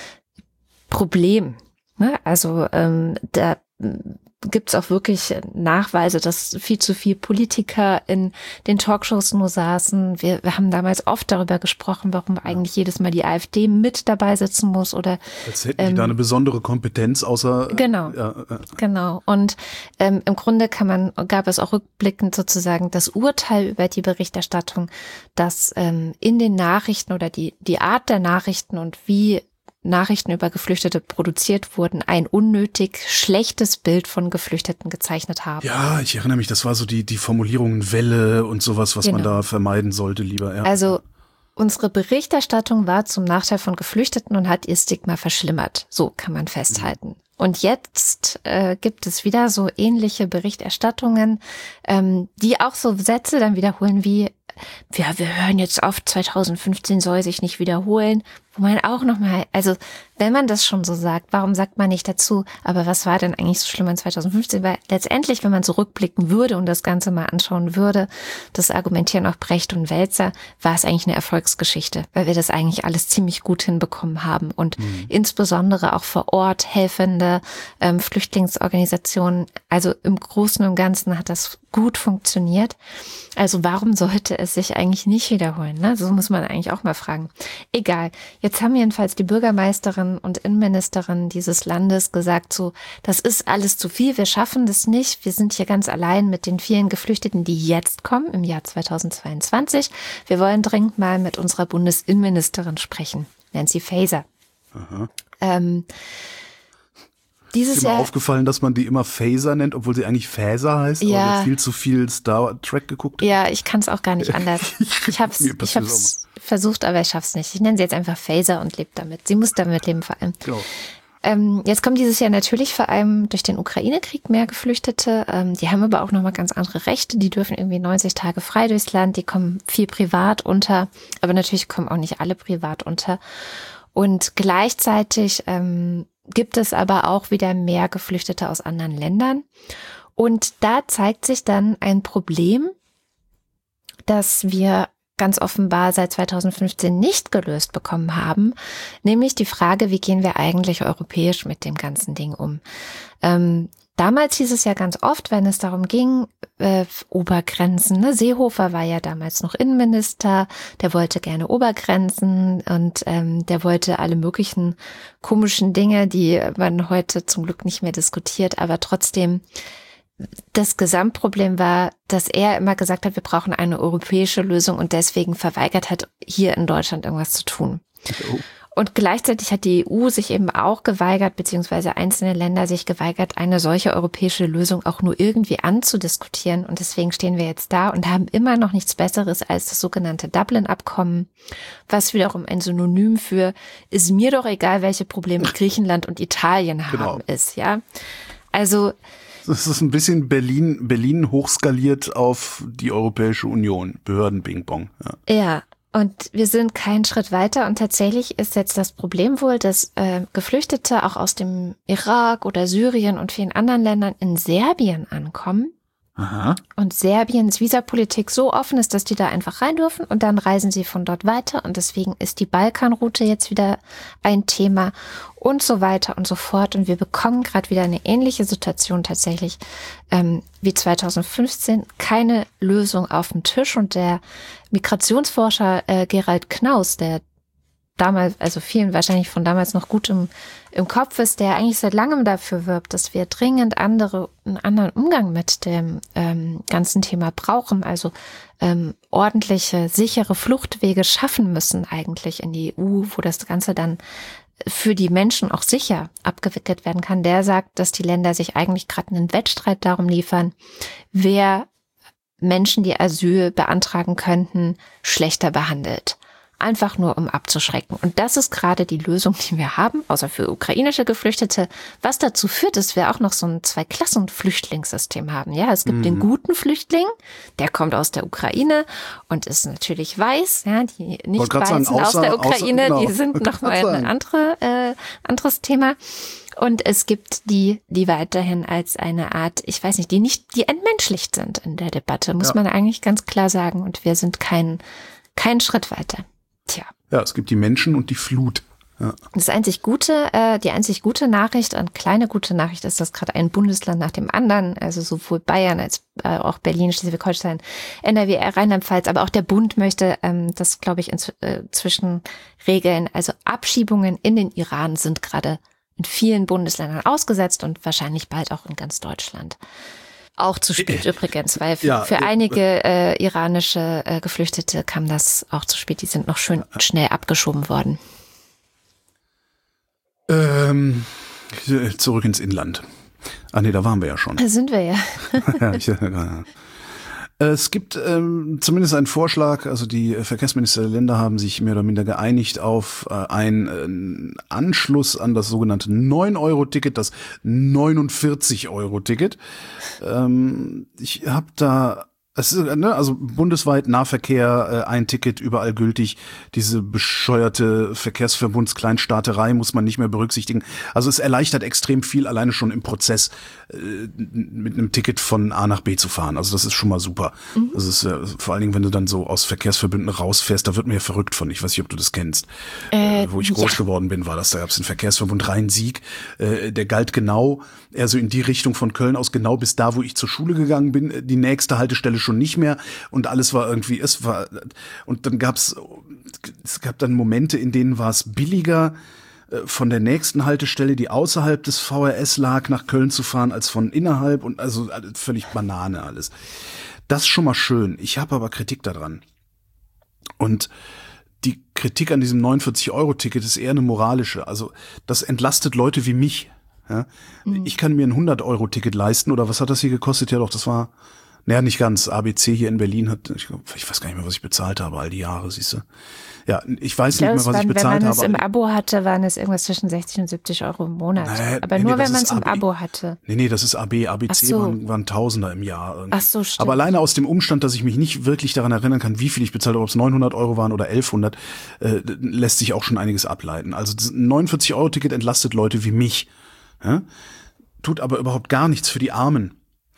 Problem. Ne? Also ähm, da gibt es auch wirklich Nachweise, dass viel zu viel Politiker in den Talkshows nur saßen. Wir, wir haben damals oft darüber gesprochen, warum eigentlich jedes Mal die AfD mit dabei sitzen muss oder als hätten die ähm, da eine besondere Kompetenz, außer genau, ja, ja. genau. Und ähm, im Grunde kann man gab es auch rückblickend sozusagen das Urteil über die Berichterstattung, dass ähm, in den Nachrichten oder die die Art der Nachrichten und wie Nachrichten über Geflüchtete produziert wurden, ein unnötig schlechtes Bild von Geflüchteten gezeichnet haben. Ja, ich erinnere mich, das war so die die Formulierungen Welle und sowas, was Genau. man da vermeiden sollte, lieber. Ja. Also unsere Berichterstattung war zum Nachteil von Geflüchteten und hat ihr Stigma verschlimmert. So kann man festhalten. Und jetzt äh, gibt es wieder so ähnliche Berichterstattungen, ähm, die auch so Sätze dann wiederholen wie, ja, wir hören jetzt oft, zweitausendfünfzehn soll sich nicht wiederholen, wo man auch nochmal, also wenn man das schon so sagt, warum sagt man nicht dazu, aber was war denn eigentlich so schlimm an zweitausendfünfzehn? Weil letztendlich, wenn man so rückblicken würde und das Ganze mal anschauen würde, das argumentieren auch Brecht und Welzer, war es eigentlich eine Erfolgsgeschichte, weil wir das eigentlich alles ziemlich gut hinbekommen haben und mhm. insbesondere auch vor Ort helfende ähm, Flüchtlingsorganisationen, also im Großen und Ganzen hat das gut funktioniert. Also warum sollte es sich eigentlich nicht wiederholen? Ne? So muss man eigentlich auch mal fragen. Egal, jetzt haben jedenfalls die Bürgermeisterin und Innenministerin dieses Landes gesagt, so, das ist alles zu viel, wir schaffen das nicht, wir sind hier ganz allein mit den vielen Geflüchteten, die jetzt kommen, im Jahr zweitausendzweiundzwanzig. Wir wollen dringend mal mit unserer Bundesinnenministerin sprechen, Nancy Faeser. Aha. Ähm, Dieses ist mir Jahr aufgefallen, dass man die immer Phaser nennt, obwohl sie eigentlich Phaser heißt, ja. aber viel zu viel Star Trek geguckt. Ja, ich kann es auch gar nicht anders. Ich hab's, Mir ich passiert hab's versucht, aber ich schaff's nicht. Ich nenne sie jetzt einfach Phaser und lebe damit. Sie muss damit leben vor allem. Genau. Ähm, jetzt kommen dieses Jahr natürlich vor allem durch den Ukraine-Krieg mehr Geflüchtete. Ähm, die haben aber auch nochmal ganz andere Rechte. Die dürfen irgendwie neunzig Tage frei durchs Land. Die kommen viel privat unter. Aber natürlich kommen auch nicht alle privat unter. Und gleichzeitig ähm, gibt es aber auch wieder mehr Geflüchtete aus anderen Ländern. Und da zeigt sich dann ein Problem, das wir ganz offenbar seit zweitausendfünfzehn nicht gelöst bekommen haben, nämlich die Frage, wie gehen wir eigentlich europäisch mit dem ganzen Ding um? Ähm, damals hieß es ja ganz oft, wenn es darum ging, äh, Obergrenzen, ne? Seehofer war ja damals noch Innenminister, der wollte gerne Obergrenzen und ähm, der wollte alle möglichen komischen Dinge, die man heute zum Glück nicht mehr diskutiert, aber trotzdem das Gesamtproblem war, dass er immer gesagt hat, wir brauchen eine europäische Lösung und deswegen verweigert hat, hier in Deutschland irgendwas zu tun. Oh. Und gleichzeitig hat die E U sich eben auch geweigert, beziehungsweise einzelne Länder sich geweigert, eine solche europäische Lösung auch nur irgendwie anzudiskutieren. Und deswegen stehen wir jetzt da und haben immer noch nichts Besseres als das sogenannte Dublin-Abkommen, was wiederum ein Synonym für ist mir doch egal, welche Probleme Griechenland und Italien haben Genau. ist, ja. Also Das ist ein bisschen Berlin, Berlin hochskaliert auf die Europäische Union, Behörden-Ping-Pong. Ja. ja, und wir sind keinen Schritt weiter und tatsächlich ist jetzt das Problem wohl, dass äh, Geflüchtete auch aus dem Irak oder Syrien und vielen anderen Ländern in Serbien ankommen. Aha. Und Serbiens Visapolitik so offen ist, dass die da einfach rein dürfen und dann reisen sie von dort weiter und deswegen ist die Balkanroute jetzt wieder ein Thema und so weiter und so fort und wir bekommen gerade wieder eine ähnliche Situation tatsächlich ähm, wie zweitausendfünfzehn, keine Lösung auf dem Tisch und der Migrationsforscher äh, Gerald Knaus, der damals, also vielen wahrscheinlich von damals noch gut im, im Kopf ist, der eigentlich seit langem dafür wirbt, dass wir dringend andere, einen anderen Umgang mit dem ähm, ganzen Thema brauchen, also ähm, ordentliche, sichere Fluchtwege schaffen müssen eigentlich in die E U, wo das Ganze dann für die Menschen auch sicher abgewickelt werden kann, der sagt, dass die Länder sich eigentlich gerade einen Wettstreit darum liefern, wer Menschen, die Asyl beantragen könnten, schlechter behandelt. Einfach nur, um abzuschrecken. Und das ist gerade die Lösung, die wir haben, außer für ukrainische Geflüchtete, was dazu führt, dass wir auch noch so ein Zwei-Klassen-Flüchtlingssystem haben. Ja, es gibt mhm. den guten Flüchtling, der kommt aus der Ukraine und ist natürlich weiß. Ja, die nicht Weißen sagen, außer, aus der Ukraine, außer, genau. die sind nochmal ein andere, äh, anderes Thema. Und es gibt die, die weiterhin als eine Art, ich weiß nicht, die nicht, die entmenschlicht sind in der Debatte, muss ja. man eigentlich ganz klar sagen. Und wir sind kein, kein Schritt weiter. Tja. Ja, es gibt die Menschen und die Flut. Ja. Das einzig gute, äh, die einzig gute Nachricht und kleine gute Nachricht ist, dass gerade ein Bundesland nach dem anderen, also sowohl Bayern als äh, auch Berlin, Schleswig-Holstein, N R W, Rheinland-Pfalz, aber auch der Bund möchte ähm, das, glaube ich, inzwischen regeln. Also Abschiebungen in den Iran sind gerade in vielen Bundesländern ausgesetzt und wahrscheinlich bald auch in ganz Deutschland. Auch zu spät übrigens, weil für, ja, für einige äh, iranische äh, Geflüchtete kam das auch zu spät. Die sind noch schön schnell abgeschoben worden. Ähm, zurück ins Inland. Ah nee, da waren wir ja schon. Da sind wir ja. ja, ich, ja. Es gibt ähm, zumindest einen Vorschlag, also die Verkehrsminister der Länder haben sich mehr oder minder geeinigt auf äh, einen äh, Anschluss an das sogenannte neun Euro Ticket, das neunundvierzig Euro Ticket. Ähm, ich habe da, es ist, ne, also bundesweit Nahverkehr, äh, ein Ticket überall gültig. Diese bescheuerte Verkehrsverbundskleinstaaterei muss man nicht mehr berücksichtigen. Also es erleichtert extrem viel, alleine schon im Prozess äh, mit einem Ticket von A nach B zu fahren. Also das ist schon mal super. Mhm. Das ist äh, vor allen Dingen, wenn du dann so aus Verkehrsverbünden rausfährst, da wird mir ja verrückt von. Ich weiß nicht, ob du das kennst. Äh, äh, wo ich groß ja. geworden bin, war das. Da gab es den Verkehrsverbund Rhein-Sieg. Äh, der galt genau, eher so in die Richtung von Köln aus, genau bis da, wo ich zur Schule gegangen bin. Die nächste Haltestelle schon nicht mehr und alles war irgendwie, es war, und dann gab's, es gab dann Momente, in denen war es billiger, von der nächsten Haltestelle, die außerhalb des V R S lag, nach Köln zu fahren, als von innerhalb und also völlig Banane alles. Das ist schon mal schön. Ich habe aber Kritik daran. Und die Kritik an diesem neunundvierzig Euro Ticket ist eher eine moralische. Also das entlastet Leute wie mich. Ja? Mhm. Ich kann mir ein hundert Euro Ticket leisten oder was hat das hier gekostet? Ja doch, das war naja, nicht ganz. A B C hier in Berlin hat, ich, glaub, ich weiß gar nicht mehr, was ich bezahlt habe, all die Jahre, siehst du. Ja, ich weiß ich nicht mehr, was waren, ich bezahlt habe. Wenn man es im Abo hatte, waren es irgendwas zwischen sechzig und siebzig Euro im Monat. Naja, aber nee, nur, nee, wenn man es im Abo hatte. Nee, nee, das ist A B. A B C so. waren, waren Tausender im Jahr. Irgendwie. Ach so, stimmt. Aber alleine aus dem Umstand, dass ich mich nicht wirklich daran erinnern kann, wie viel ich bezahlt habe, ob es neunhundert Euro waren oder elfhundert, äh, lässt sich auch schon einiges ableiten. Also das neunundvierzig Euro Ticket entlastet Leute wie mich. Ja? Tut aber überhaupt gar nichts für die Armen.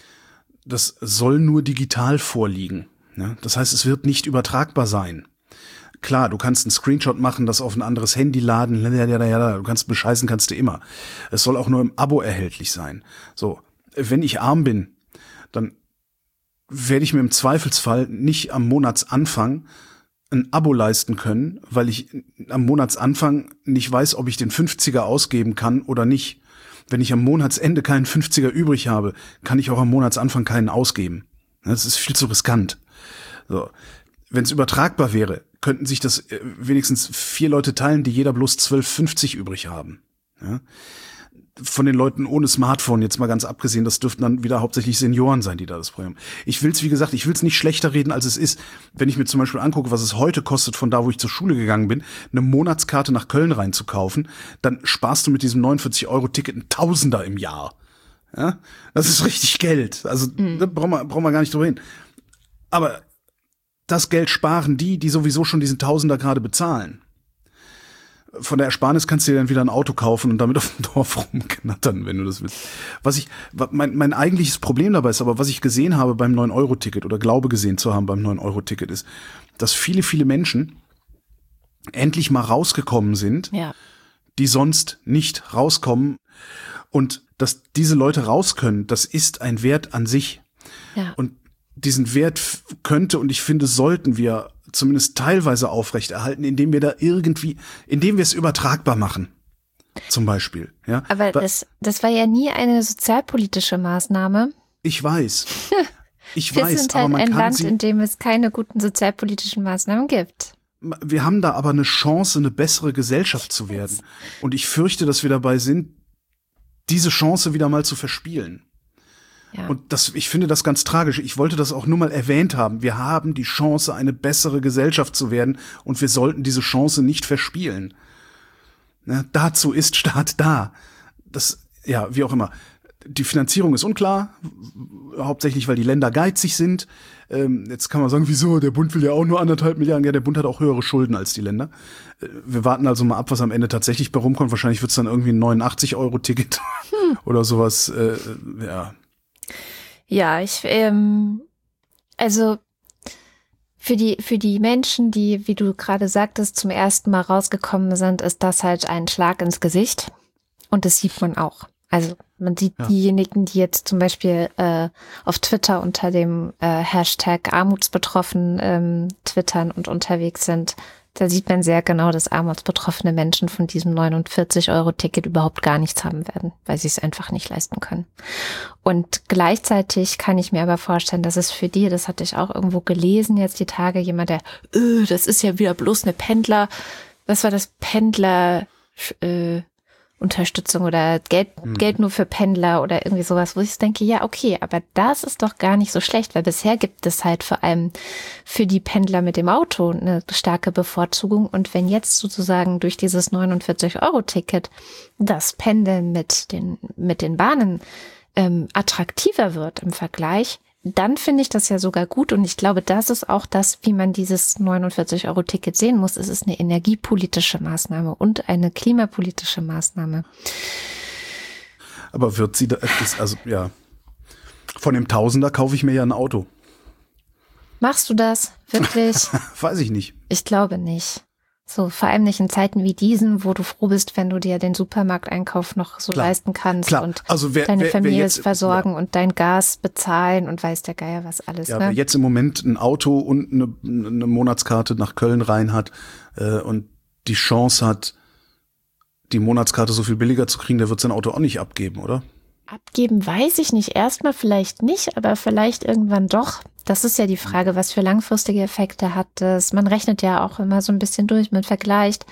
Das soll nur digital vorliegen. Ja? Das heißt, es wird nicht übertragbar sein. Klar, du kannst einen Screenshot machen, das auf ein anderes Handy laden, du kannst bescheißen, kannst du immer. Es soll auch nur im Abo erhältlich sein. So, wenn ich arm bin, dann werde ich mir im Zweifelsfall nicht am Monatsanfang ein Abo leisten können, weil ich am Monatsanfang nicht weiß, ob ich den fünfziger ausgeben kann oder nicht. Wenn ich am Monatsende keinen fünfziger übrig habe, kann ich auch am Monatsanfang keinen ausgeben. Das ist viel zu riskant. So. Wenn es übertragbar wäre, könnten sich das wenigstens vier Leute teilen, die jeder bloß zwölf fünfzig übrig haben. Ja? Von den Leuten ohne Smartphone, jetzt mal ganz abgesehen, das dürften dann wieder hauptsächlich Senioren sein, die da das Problem haben. Ich will's, wie gesagt, ich will's nicht schlechter reden, als es ist. Wenn ich mir zum Beispiel angucke, was es heute kostet, von da, wo ich zur Schule gegangen bin, eine Monatskarte nach Köln reinzukaufen, dann sparst du mit diesem neunundvierzig Euro Ticket ein Tausender im Jahr. Ja? Das ist richtig Geld. Also, mhm. da brauchen wir, brauchen wir gar nicht drüber hin. Aber das Geld sparen die, die sowieso schon diesen Tausender gerade bezahlen. Von der Ersparnis kannst du dir dann wieder ein Auto kaufen und damit auf dem Dorf rumknattern, wenn du das willst. Was ich, mein, mein eigentliches Problem dabei ist, aber was ich gesehen habe beim neun Euro Ticket oder glaube gesehen zu haben beim neun Euro Ticket ist, dass viele, viele Menschen endlich mal rausgekommen sind, ja. die sonst nicht rauskommen. Und dass diese Leute raus können, das ist ein Wert an sich. Ja. Und diesen Wert könnte und ich finde, sollten wir zumindest teilweise aufrechterhalten, indem wir da irgendwie, indem wir es übertragbar machen. zum Beispiel. Ja? Aber Wa- das, das war ja nie eine sozialpolitische Maßnahme. Ich weiß. Ich Wir weiß, sind aber halt man ein kann Land, sie, in dem es keine guten sozialpolitischen Maßnahmen gibt. wir haben da aber eine Chance, eine bessere Gesellschaft zu werden. Und ich fürchte, dass wir dabei sind, diese Chance wieder mal zu verspielen. Ja. Und das, ich finde das ganz tragisch. Ich wollte das auch nur mal erwähnt haben. Wir haben die Chance, eine bessere Gesellschaft zu werden, und wir sollten diese Chance nicht verspielen. Ne, dazu ist Staat da. Das, ja, wie auch immer. Die Finanzierung ist unklar, hauptsächlich, weil die Länder geizig sind. Ähm, jetzt kann man sagen, wieso? Der Bund will ja auch nur anderthalb Milliarden. Ja, der Bund hat auch höhere Schulden als die Länder. Äh, wir warten also mal ab, was am Ende tatsächlich bei rumkommt. Wahrscheinlich wird es dann irgendwie ein neunundachtzig Euro Ticket hm. oder sowas. Äh, ja. Ja, ich, ähm, also für die, für die Menschen, die, wie du gerade sagtest, zum ersten Mal rausgekommen sind, ist das halt ein Schlag ins Gesicht. Und das sieht man auch. Also man sieht ja. diejenigen, die jetzt zum Beispiel äh, auf Twitter unter dem äh, Hashtag Armutsbetroffen ähm, twittern und unterwegs sind, da sieht man sehr genau, dass armutsbetroffene Menschen von diesem neunundvierzig Euro Ticket überhaupt gar nichts haben werden, weil sie es einfach nicht leisten können. Und gleichzeitig kann ich mir aber vorstellen, dass es für die, das hatte ich auch irgendwo gelesen jetzt die Tage, jemand, der, öh, das ist ja wieder bloß eine Pendler, was war das, Pendler, äh, Unterstützung oder Geld, mhm. Geld nur für Pendler oder irgendwie sowas, wo ich denke, ja, okay, aber das ist doch gar nicht so schlecht, weil bisher gibt es halt vor allem für die Pendler mit dem Auto eine starke Bevorzugung, und wenn jetzt sozusagen durch dieses neunundvierzig Euro Ticket das Pendeln mit den, mit den Bahnen ähm, attraktiver wird im Vergleich, dann finde ich das ja sogar gut, und ich glaube, das ist auch das, wie man dieses neunundvierzig Euro Ticket sehen muss. Es ist eine energiepolitische Maßnahme und eine klimapolitische Maßnahme. Aber wird sie da, ist also, ja, von dem Tausender kaufe ich mir ja ein Auto. Machst du das? Wirklich? Weiß ich nicht. Ich glaube nicht. So, vor allem nicht in Zeiten wie diesen, wo du froh bist, wenn du dir den Supermarkteinkauf noch so Klar, leisten kannst klar. und also wer, deine wer, Familie wer jetzt, versorgen ja. und dein Gas bezahlen und weiß der Geier was alles. Ja, ne? wer jetzt im Moment ein Auto und eine, eine Monatskarte nach Köln rein hat äh, und die Chance hat, die Monatskarte so viel billiger zu kriegen, der wird sein Auto auch nicht abgeben, oder? Abgeben weiß ich nicht. Erstmal vielleicht nicht, aber vielleicht irgendwann doch. Das ist ja die Frage, was für langfristige Effekte hat das. Man rechnet ja auch immer so ein bisschen durch, man vergleicht.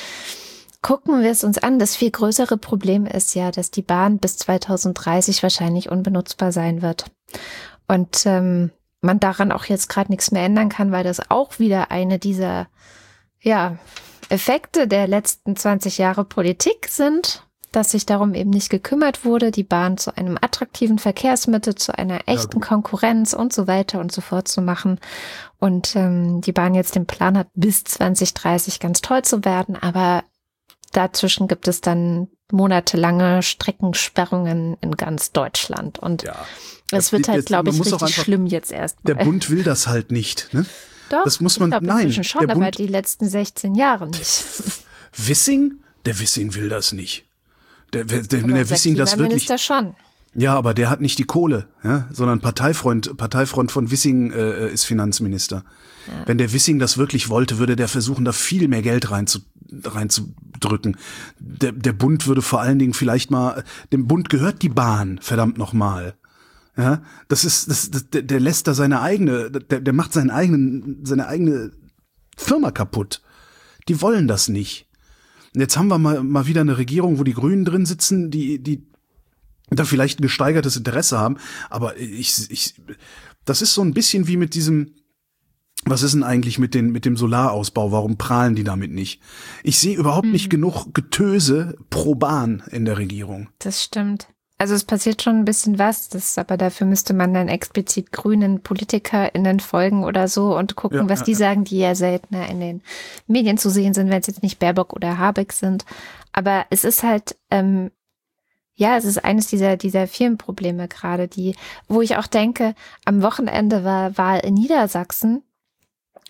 Gucken wir es uns an. Das viel größere Problem ist ja, dass die Bahn bis zweitausenddreißig wahrscheinlich unbenutzbar sein wird. Und ähm, man daran auch jetzt gerade nichts mehr ändern kann, weil das auch wieder eine dieser ja, Effekte der letzten zwanzig Jahre Politik sind, dass sich darum eben nicht gekümmert wurde, die Bahn zu einem attraktiven Verkehrsmittel, zu einer echten ja, Konkurrenz und so weiter und so fort zu machen. Und ähm, die Bahn jetzt den Plan hat, bis zwanzig dreißig ganz toll zu werden, aber dazwischen gibt es dann monatelange Streckensperrungen in ganz Deutschland. Und ja. es wird halt, glaube ich, richtig einfach, schlimm jetzt erst mal. Der Bund will das halt nicht, ne? Doch, das muss man, ich glaub, nein. Inzwischen schon, aber Bund, die letzten sechzehn Jahre nicht. Wissing? Der Wissing will das nicht. Der, der, der Wissing das wirklich. Schon. Ja, aber der hat nicht die Kohle, ja, sondern Parteifreund, Parteifreund von Wissing äh, ist Finanzminister. Ja. Wenn der Wissing das wirklich wollte, würde der versuchen, da viel mehr Geld rein zu, reinzudrücken. Der, der Bund würde vor allen Dingen vielleicht mal, dem Bund gehört die Bahn, verdammt nochmal. Ja, das ist, das, das, der, der lässt da seine eigene, der, der macht seinen eigenen, seine eigene Firma kaputt. Die wollen das nicht. Und jetzt haben wir mal, mal wieder eine Regierung, wo die Grünen drin sitzen, die, die da vielleicht ein gesteigertes Interesse haben. Aber ich, ich, das ist so ein bisschen wie mit diesem, was ist denn eigentlich mit den, mit dem Solarausbau? Warum prahlen die damit nicht? Ich sehe überhaupt mhm. nicht genug Getöse pro Bahn in der Regierung. Das stimmt. Also es passiert schon ein bisschen was, das, aber dafür müsste man dann explizit grünen PolitikerInnen folgen oder so und gucken, ja, was ja, die ja. sagen, die ja seltener in den Medien zu sehen sind, wenn es jetzt nicht Baerbock oder Habeck sind. Aber es ist halt, ähm, ja, es ist eines dieser, dieser vielen Probleme gerade, die, wo ich auch denke, am Wochenende war Wahl in Niedersachsen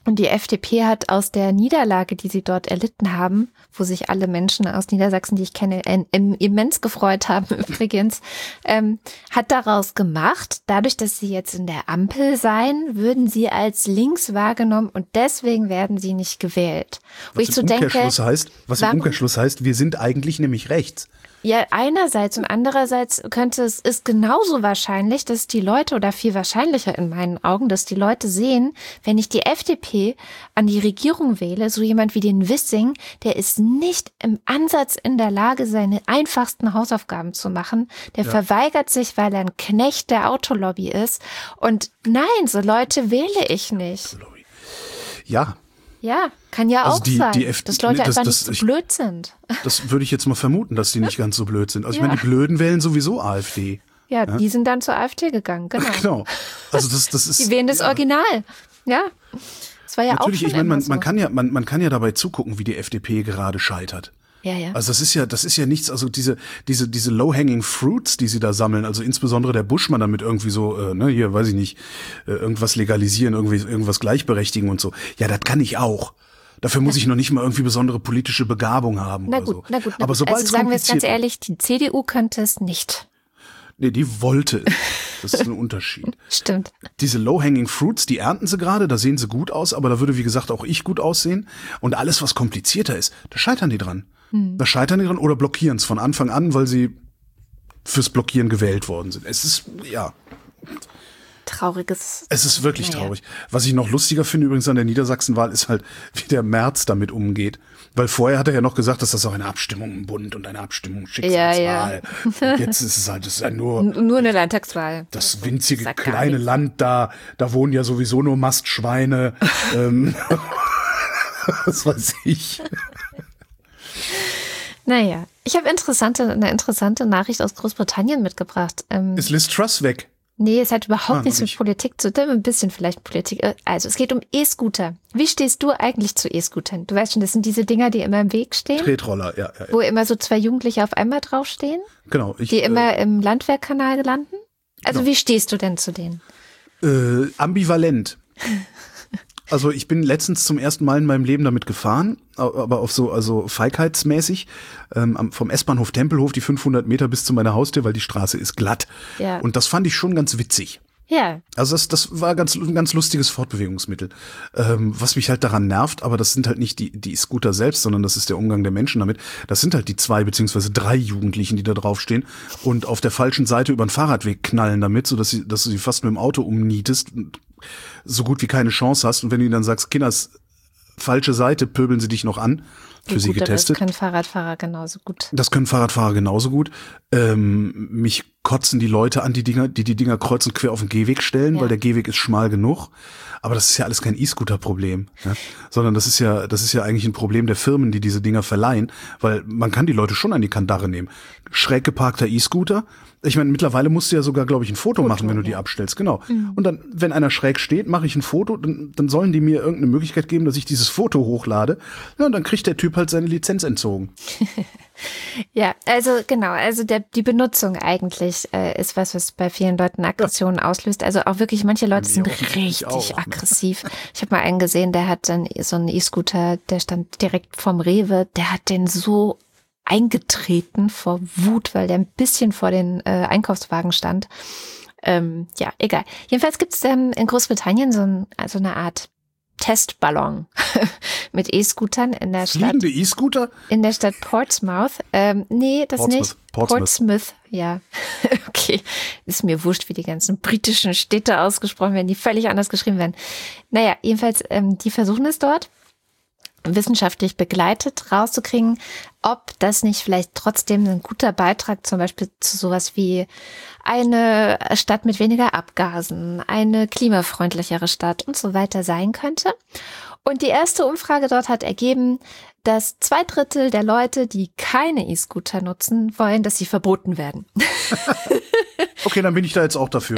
Und die F D P hat aus der Niederlage, die sie dort erlitten haben, wo sich alle Menschen aus Niedersachsen, die ich kenne, immens gefreut haben übrigens, ähm, hat daraus gemacht, dadurch, dass sie jetzt in der Ampel seien, würden sie als links wahrgenommen und deswegen werden sie nicht gewählt. Wo was ich so im denke, Umkehrschluss heißt, was warum? im Umkehrschluss heißt, wir sind eigentlich nämlich rechts. Ja, einerseits und andererseits könnte es, ist genauso wahrscheinlich, dass die Leute, oder viel wahrscheinlicher in meinen Augen, dass die Leute sehen, wenn ich die F D P an die Regierung wähle, so jemand wie den Wissing, der ist nicht im Ansatz in der Lage, seine einfachsten Hausaufgaben zu machen. Der Ja. verweigert sich, weil er ein Knecht der Autolobby ist. Und nein, so Leute wähle ich nicht. Ja, Ja, kann ja Also auch die- sein, die F- dass Leute nee, das- einfach das- nicht so ich- blöd sind. das würde ich jetzt mal vermuten, dass die nicht ganz so blöd sind. Also ich Ja. meine, die Blöden wählen sowieso AfD. Ja, die sind dann zur AfD gegangen, genau. Genau. Also das, das ist. Die wählen das ja. Original. Ja. Das war ja Natürlich, auch schon ich meine, man, immer so. man kann ja, man, man kann ja dabei zugucken, wie die F D P gerade scheitert. Ja, ja. Also das ist ja, das ist ja nichts, also diese, diese, diese low-hanging fruits, die sie da sammeln, also insbesondere der Buschmann damit irgendwie so, äh, ne, hier, weiß ich nicht, äh, irgendwas legalisieren, irgendwie, irgendwas gleichberechtigen und so. Ja, das kann ich auch. Dafür muss ich noch nicht mal irgendwie besondere politische Begabung haben Na oder gut, so. na gut. Na Aber gut. sobald also es sagen wir es ganz kompliziert- ehrlich, die C D U könnte es nicht. Nee, die wollte es. Das ist ein Unterschied. Stimmt. Diese low-hanging fruits, die ernten sie gerade, da sehen sie gut aus, aber da würde, wie gesagt, auch ich gut aussehen. Und alles, was komplizierter ist, da scheitern die dran. Hm. Da scheitern die dran oder blockieren es von Anfang an, weil sie fürs Blockieren gewählt worden sind. Es ist, ja, Trauriges. es ist wirklich Naja. traurig. Was ich noch lustiger finde übrigens an der Niedersachsenwahl ist halt, wie der Merz damit umgeht. Weil vorher hat er ja noch gesagt, dass das auch eine Abstimmung im Bund und eine Abstimmung Schicksalswahl. Ja, Und jetzt ist es halt, es ist ja nur N- Nur eine Landtagswahl. das winzige Sagt gar kleine nichts. Land da, da wohnen ja sowieso nur Mastschweine. ähm, was weiß ich. Naja, ich habe interessante, eine interessante Nachricht aus Großbritannien mitgebracht. Ähm, Ist Liz Truss weg? nee, es hat überhaupt Ah, noch nichts mit nicht. Politik zu tun, ein bisschen vielleicht Politik. Äh, Also es geht um E-Scooter. Wie stehst du eigentlich zu E-Scootern? Du weißt schon, das sind diese Dinger, die immer im Weg stehen, Tretroller, ja, ja, ja. wo immer so zwei Jugendliche auf einmal draufstehen, Genau. Ich, die immer im Landwehrkanal landen. Also Genau. wie stehst du denn zu denen? Äh, ambivalent. Also ich bin letztens zum ersten Mal in meinem Leben damit gefahren, aber auf so, also feigheitsmäßig, ähm, am- vom S-Bahnhof Tempelhof die fünfhundert Meter bis zu meiner Haustür, weil die Straße ist glatt. Ja. Und das fand ich schon ganz witzig. Ja, Also das, das war ganz, ein ganz lustiges Fortbewegungsmittel. Ähm, was mich halt daran nervt, aber das sind halt nicht die, die Scooter selbst, sondern das ist der Umgang der Menschen damit. Das sind halt die zwei beziehungsweise drei Jugendlichen, die da draufstehen und auf der falschen Seite über den Fahrradweg knallen damit, sodass sie, dass du sie fast mit dem Auto umnietest und so gut wie keine Chance hast. Und wenn du ihnen dann sagst, Kinders, falsche Seite, pöbeln sie dich noch an. Für wie sie gut, aber getestet. das können Fahrradfahrer genauso gut. Das können Fahrradfahrer genauso gut. Ähm, mich kotzen die Leute an, die Dinger, die die Dinger kreuz und quer auf den Gehweg stellen, Ja. weil der Gehweg ist schmal genug. Aber das ist ja alles kein E-Scooter-Problem, ne? Sondern das ist ja, das ist ja eigentlich ein Problem der Firmen, die diese Dinger verleihen, weil man kann die Leute schon an die Kandare nehmen. Schräg geparkter E-Scooter. Ich meine, mittlerweile musst du ja sogar, glaube ich, ein Foto, Foto, machen, wenn du die ja. abstellst. Genau. Und dann, wenn einer schräg steht, mache ich ein Foto, dann, dann sollen die mir irgendeine Möglichkeit geben, dass ich dieses Foto hochlade. Ja, und dann kriegt der Typ halt seine Lizenz entzogen. Ja, also genau, also der, die Benutzung eigentlich äh, ist was, was bei vielen Leuten Aggressionen auslöst. Also auch wirklich, manche Leute Mir sind auch, ich richtig auch, ne? aggressiv. Ich habe mal einen gesehen, der hat dann so einen E-Scooter, der stand direkt vorm Rewe, der hat den so eingetreten vor Wut, weil der ein bisschen vor den äh, Einkaufswagen stand. Ähm, ja, egal. Jedenfalls gibt es ähm, in Großbritannien so ein, also eine Art Testballon mit E-Scootern in der Stadt. Fliegende E-Scooter? In der Stadt Portsmouth. Ähm, nee, das Portsmouth. nicht. Portsmouth. Portsmouth, ja. Okay. Ist mir wurscht, wie die ganzen britischen Städte ausgesprochen werden, die völlig anders geschrieben werden. Naja, jedenfalls, ähm, die versuchen es dort, wissenschaftlich begleitet rauszukriegen, ob das nicht vielleicht trotzdem ein guter Beitrag zum Beispiel zu sowas wie eine Stadt mit weniger Abgasen, eine klimafreundlichere Stadt und so weiter sein könnte. Und die erste Umfrage dort hat ergeben, dass zwei Drittel der Leute, die keine E-Scooter nutzen, wollen, dass sie verboten werden. Okay, dann bin ich da jetzt auch dafür.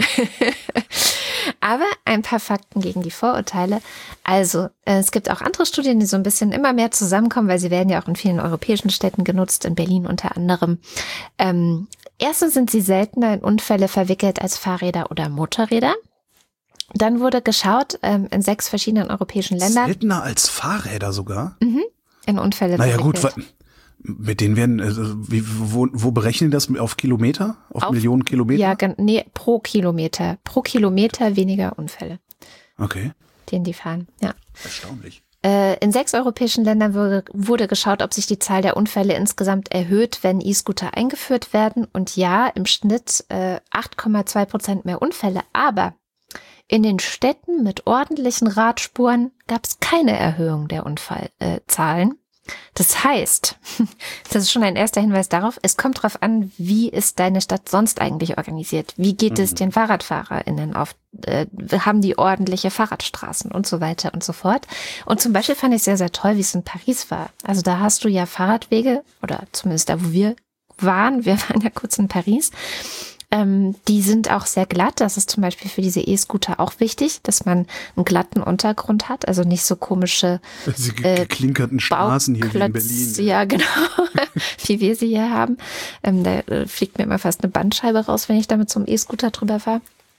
Aber ein paar Fakten gegen die Vorurteile. Also, äh, es gibt auch andere Studien, die so ein bisschen immer mehr zusammenkommen, weil sie werden ja auch in vielen europäischen Städten genutzt, in Berlin unter anderem. Ähm, erstens sind sie seltener in Unfälle verwickelt als Fahrräder oder Motorräder. Dann wurde geschaut ähm, in sechs verschiedenen europäischen Ländern. Seltener als Fahrräder sogar? Mhm. In Unfälle. Naja gut, mit denen werden, also, wie, wo, wo berechnen die das? Auf Kilometer? Auf, auf Millionen Kilometer? Ja, nee, pro Kilometer. Pro Kilometer weniger Unfälle. Okay. Den die fahren, ja. Erstaunlich. Äh, in sechs europäischen Ländern wurde, wurde geschaut, ob sich die Zahl der Unfälle insgesamt erhöht, wenn E-Scooter eingeführt werden. Und ja, im Schnitt äh, acht Komma zwei Prozent mehr Unfälle. Aber in den Städten mit ordentlichen Radspuren gab es keine Erhöhung der Unfallzahlen. Äh, das heißt, das ist schon ein erster Hinweis darauf, es kommt darauf an, wie ist deine Stadt sonst eigentlich organisiert? Wie geht es den FahrradfahrerInnen auf? Äh, haben die ordentliche Fahrradstraßen und so weiter und so fort? Und zum Beispiel fand ich sehr, sehr toll, wie es in Paris war. Also da hast du ja Fahrradwege, oder zumindest da, wo wir waren, wir waren ja kurz in Paris, Ähm, die sind auch sehr glatt. Das ist zum Beispiel für diese E-Scooter auch wichtig, dass man einen glatten Untergrund hat, also nicht so komische Diese äh, geklinkerten Straßen hier wie in Berlin. Ja, genau, wie wir sie hier haben. Ähm, da äh, fliegt mir immer fast eine Bandscheibe raus, wenn ich da mit so einem E-Scooter drüber fahre.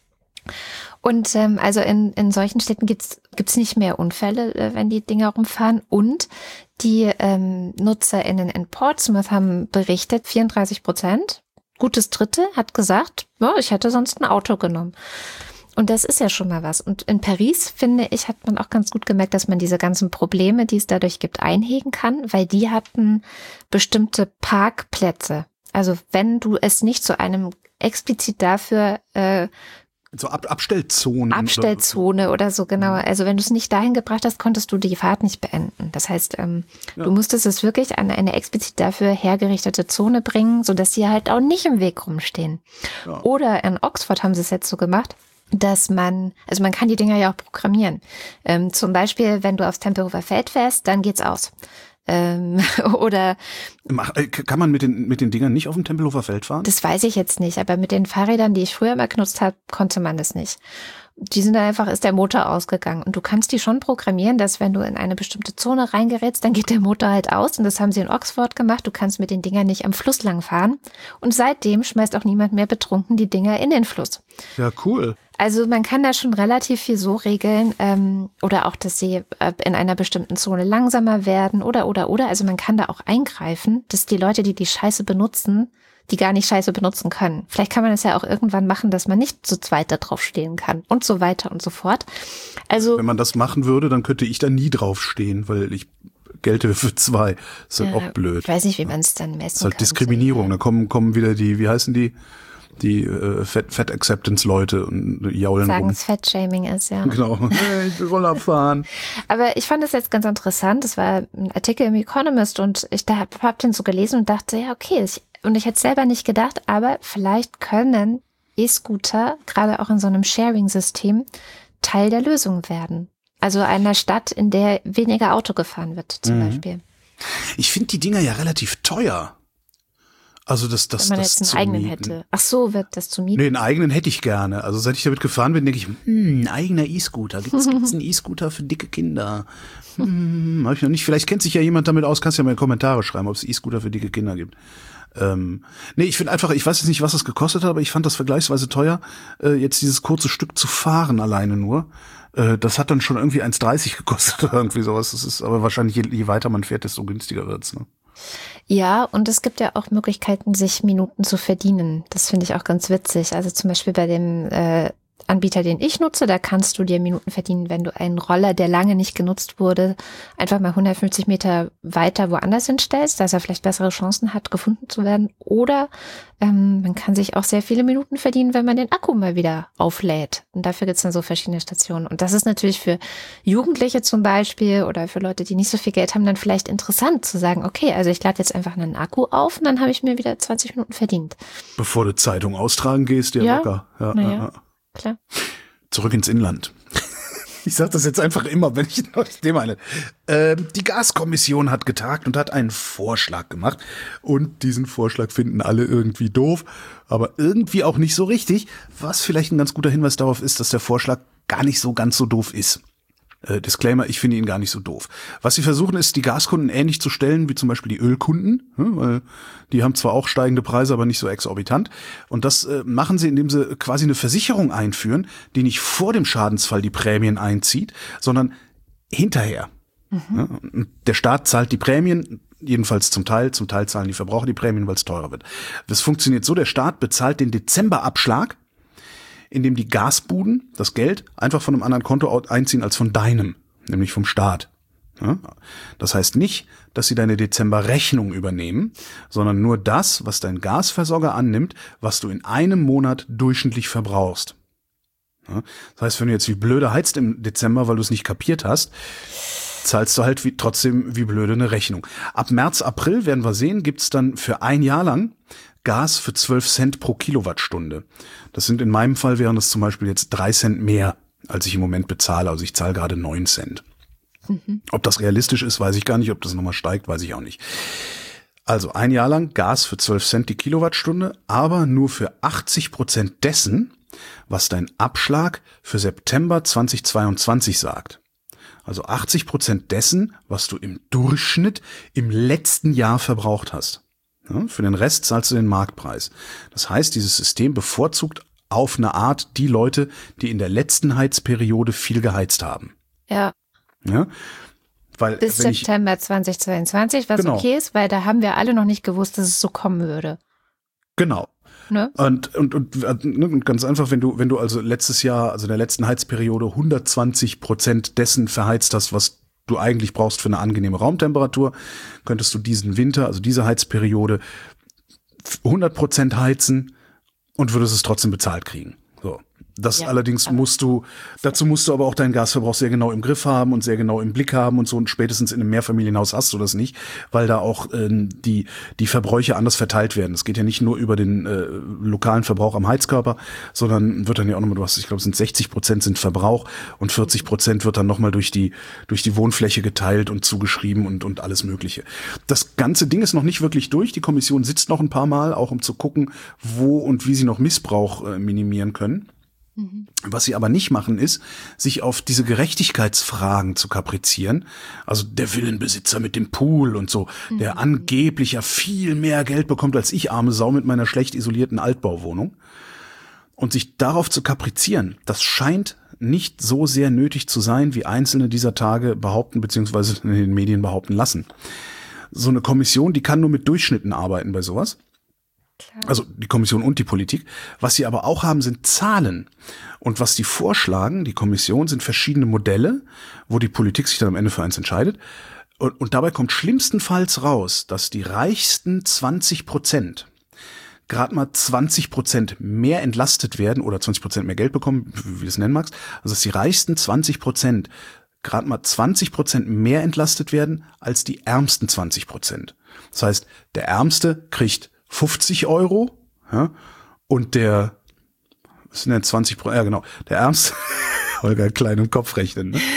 Und ähm, also in, in solchen Städten gibt's gibt's nicht mehr Unfälle, äh, wenn die Dinger rumfahren. Und die ähm, NutzerInnen in Portsmouth haben berichtet, vierunddreißig Prozent, gutes Drittel, hat gesagt, ja, ich hätte sonst ein Auto genommen. Und das ist ja schon mal was. Und in Paris, finde ich, hat man auch ganz gut gemerkt, dass man diese ganzen Probleme, die es dadurch gibt, einhegen kann, weil die hatten bestimmte Parkplätze. Also wenn du es nicht zu einem explizit dafür äh, so Ab Abstellzonen. Abstellzone oder so, genau. Also wenn du es nicht dahin gebracht hast, konntest du die Fahrt nicht beenden. Das heißt, ähm, ja. du musstest es wirklich an eine explizit dafür hergerichtete Zone bringen, sodass sie halt auch nicht im Weg rumstehen. Ja. Oder in Oxford haben sie es jetzt so gemacht, dass man, also man kann die Dinger ja auch programmieren. Ähm, zum Beispiel, wenn du aufs Tempelhofer Feld fährst, dann geht's aus. Ähm, oder kann man mit den mit den Dingern nicht auf dem Tempelhofer Feld fahren? Das weiß ich jetzt nicht, aber mit den Fahrrädern, die ich früher mal genutzt habe, konnte man das nicht. Die sind einfach, ist der Motor ausgegangen. Und du kannst die schon programmieren, dass wenn du in eine bestimmte Zone reingerätst, dann geht der Motor halt aus. Und das haben sie in Oxford gemacht. Du kannst mit den Dingern nicht am Fluss lang fahren. Und seitdem schmeißt auch niemand mehr betrunken die Dinger in den Fluss. Ja, cool. Also man kann da schon relativ viel so regeln, ähm, oder auch, dass sie äh, in einer bestimmten Zone langsamer werden oder, oder, oder. Also man kann da auch eingreifen, dass die Leute, die die Scheiße benutzen, die gar nicht Scheiße benutzen können. Vielleicht kann man es ja auch irgendwann machen, dass man nicht zu zweit da drauf stehen kann und so weiter und so fort. Also wenn man das machen würde, dann könnte ich da nie drauf stehen, weil ich gelte für zwei. Das ist ja, halt auch blöd. Ich weiß nicht, wie man es dann messen kann. Das ist halt Diskriminierung. So. Da kommen, kommen wieder die, wie heißen die? Die äh, Fat, Fat Acceptance Leute und jaulen sagen, rum. es Fat-Shaming ist, ja. Genau. Ich will Roller fahren. Aber ich fand das jetzt ganz interessant. Das war ein Artikel im Economist und ich da hab, hab den so gelesen und dachte, ja, okay. Ich, und ich hätte selber nicht gedacht, aber vielleicht können E-Scooter, gerade auch in so einem Sharing-System, Teil der Lösung werden. Also einer Stadt, in der weniger Auto gefahren wird, zum mhm. Beispiel. Ich finde die Dinger ja relativ teuer. Also das, das, Wenn man das jetzt einen eigenen mieten. hätte. Ach so, wird das zu mieten? Nee, einen eigenen hätte ich gerne. Also seit ich damit gefahren bin, denke ich, hm, ein eigener E-Scooter. Gibt's, gibt's einen E-Scooter für dicke Kinder? Hm, hab ich noch nicht. Vielleicht kennt sich ja jemand damit aus. Kannst ja mal in die Kommentare schreiben, ob es E-Scooter für dicke Kinder gibt. Ähm, nee, ich finde einfach, ich weiß jetzt nicht, was es gekostet hat, aber ich fand das vergleichsweise teuer, äh, jetzt dieses kurze Stück zu fahren alleine nur. Äh, das hat dann schon irgendwie eins dreißig gekostet oder irgendwie sowas. Das ist aber wahrscheinlich, je, je weiter man fährt, desto günstiger wird's, ne? Ja, und es gibt ja auch Möglichkeiten, sich Minuten zu verdienen. Das finde ich auch ganz witzig. Also zum Beispiel bei dem äh, Anbieter, den ich nutze, da kannst du dir Minuten verdienen, wenn du einen Roller, der lange nicht genutzt wurde, einfach mal hundertfünfzig Meter weiter woanders hinstellst, dass er vielleicht bessere Chancen hat, gefunden zu werden. Oder ähm, man kann sich auch sehr viele Minuten verdienen, wenn man den Akku mal wieder auflädt. Und dafür gibt's dann so verschiedene Stationen. Und das ist natürlich für Jugendliche zum Beispiel oder für Leute, die nicht so viel Geld haben, dann vielleicht interessant zu sagen, okay, also ich lade jetzt einfach einen Akku auf und dann habe ich mir wieder zwanzig Minuten verdient. Bevor du Zeitung austragen gehst, ja, ja locker. Ja, ja, ja. Klar. Zurück ins Inland. Ich sage das jetzt einfach immer, wenn ich das Thema eine. Äh, die Gaskommission hat getagt und hat einen Vorschlag gemacht. Und diesen Vorschlag finden alle irgendwie doof, aber irgendwie auch nicht so richtig. Was vielleicht ein ganz guter Hinweis darauf ist, dass der Vorschlag gar nicht so ganz so doof ist. Äh, Disclaimer, ich finde ihn gar nicht so doof. Was sie versuchen, ist, die Gaskunden ähnlich zu stellen wie zum Beispiel die Ölkunden. Hm, weil die haben zwar auch steigende Preise, aber nicht so exorbitant. Und das äh, machen sie, indem sie quasi eine Versicherung einführen, die nicht vor dem Schadensfall die Prämien einzieht, sondern hinterher. Mhm. Ja, der Staat zahlt die Prämien, jedenfalls zum Teil, zum Teil zahlen die Verbraucher die Prämien, weil es teurer wird. Das funktioniert so, der Staat bezahlt den Dezemberabschlag, indem die Gasbuden das Geld einfach von einem anderen Konto einziehen als von deinem, nämlich vom Staat. Ja, das heißt nicht, dass sie deine Dezemberrechnung übernehmen, sondern nur das, was dein Gasversorger annimmt, was du in einem Monat durchschnittlich verbrauchst. Ja, das heißt, wenn du jetzt wie blöde heizt im Dezember, weil du es nicht kapiert hast, zahlst du halt wie, trotzdem wie blöde eine Rechnung. Ab März, April, werden wir sehen, gibt's dann für ein Jahr lang Gas für zwölf Cent pro Kilowattstunde. Das sind in meinem Fall wären das zum Beispiel jetzt drei Cent mehr, als ich im Moment bezahle. Also ich zahle gerade neun Cent. Mhm. Ob das realistisch ist, weiß ich gar nicht. Ob das nochmal steigt, weiß ich auch nicht. Also ein Jahr lang Gas für zwölf Cent die Kilowattstunde, aber nur für achtzig Prozent dessen, was dein Abschlag für September zweitausendzweiundzwanzig sagt. Also achtzig Prozent dessen, was du im Durchschnitt im letzten Jahr verbraucht hast. Ja, für den Rest zahlst du den Marktpreis. Das heißt, dieses System bevorzugt auf eine Art die Leute, die in der letzten Heizperiode viel geheizt haben. Ja. Ja, weil bis wenn September ich, zweitausendzweiundzwanzig, was genau. okay ist, weil da haben wir alle noch nicht gewusst, dass es so kommen würde. Genau. Ne? Und, und, und, und ganz einfach, wenn du, wenn du also letztes Jahr, also in der letzten Heizperiode hundertzwanzig Prozent dessen verheizt hast, was du eigentlich brauchst für eine angenehme Raumtemperatur, könntest du diesen Winter, also diese Heizperiode, hundert Prozent heizen und würdest es trotzdem bezahlt kriegen. So. Das ja, allerdings musst du, dazu musst du aber auch deinen Gasverbrauch sehr genau im Griff haben und sehr genau im Blick haben und so, und spätestens in einem Mehrfamilienhaus hast du das nicht, weil da auch ähm, die die Verbräuche anders verteilt werden. Es geht ja nicht nur über den äh, lokalen Verbrauch am Heizkörper, sondern wird dann ja auch nochmal, du hast, ich glaube, es sind sechzig Prozent sind Verbrauch und vierzig Prozent wird dann nochmal durch die durch die Wohnfläche geteilt und zugeschrieben und und alles Mögliche. Das ganze Ding ist noch nicht wirklich durch. Die Kommission sitzt noch ein paar Mal, auch um zu gucken, wo und wie sie noch Missbrauch äh, minimieren können. Was sie aber nicht machen, ist, sich auf diese Gerechtigkeitsfragen zu kaprizieren. Also der Villenbesitzer mit dem Pool und so, der mhm. angeblich ja viel mehr Geld bekommt als ich, arme Sau, mit meiner schlecht isolierten Altbauwohnung. Und sich darauf zu kaprizieren, das scheint nicht so sehr nötig zu sein, wie einzelne dieser Tage behaupten, beziehungsweise in den Medien behaupten lassen. So eine Kommission, die kann nur mit Durchschnitten arbeiten bei sowas. Klar. Also die Kommission und die Politik. Was sie aber auch haben, sind Zahlen. Und was die vorschlagen, die Kommission, sind verschiedene Modelle, wo die Politik sich dann am Ende für eins entscheidet. Und, und dabei kommt schlimmstenfalls raus, dass die reichsten zwanzig Prozent gerade mal zwanzig Prozent mehr entlastet werden oder zwanzig Prozent mehr Geld bekommen, wie du es nennen magst. Also dass die reichsten zwanzig Prozent gerade mal zwanzig Prozent mehr entlastet werden als die ärmsten zwanzig Prozent. Das heißt, der Ärmste kriegt fünfzig Euro, ja, und der, was sind denn zwanzig Prozent, ja genau, der Ärmste, Holger klein im Kopf rechnen, ne?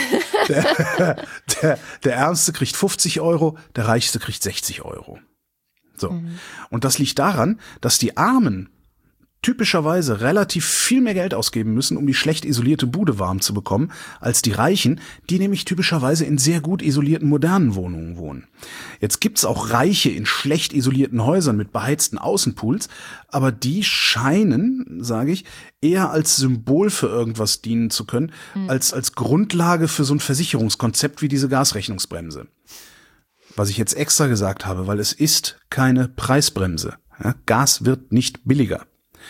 der, der, der Ärmste kriegt fünfzig Euro, der Reichste kriegt sechzig Euro. So. Mhm. Und das liegt daran, dass die Armen typischerweise relativ viel mehr Geld ausgeben müssen, um die schlecht isolierte Bude warm zu bekommen, als die Reichen, die nämlich typischerweise in sehr gut isolierten modernen Wohnungen wohnen. Jetzt gibt's auch Reiche in schlecht isolierten Häusern mit beheizten Außenpools, aber die scheinen, sage ich, eher als Symbol für irgendwas dienen zu können, mhm. als als Grundlage für so ein Versicherungskonzept wie diese Gasrechnungsbremse. Was ich jetzt extra gesagt habe, weil es ist keine Preisbremse. Ja, Gas wird nicht billiger.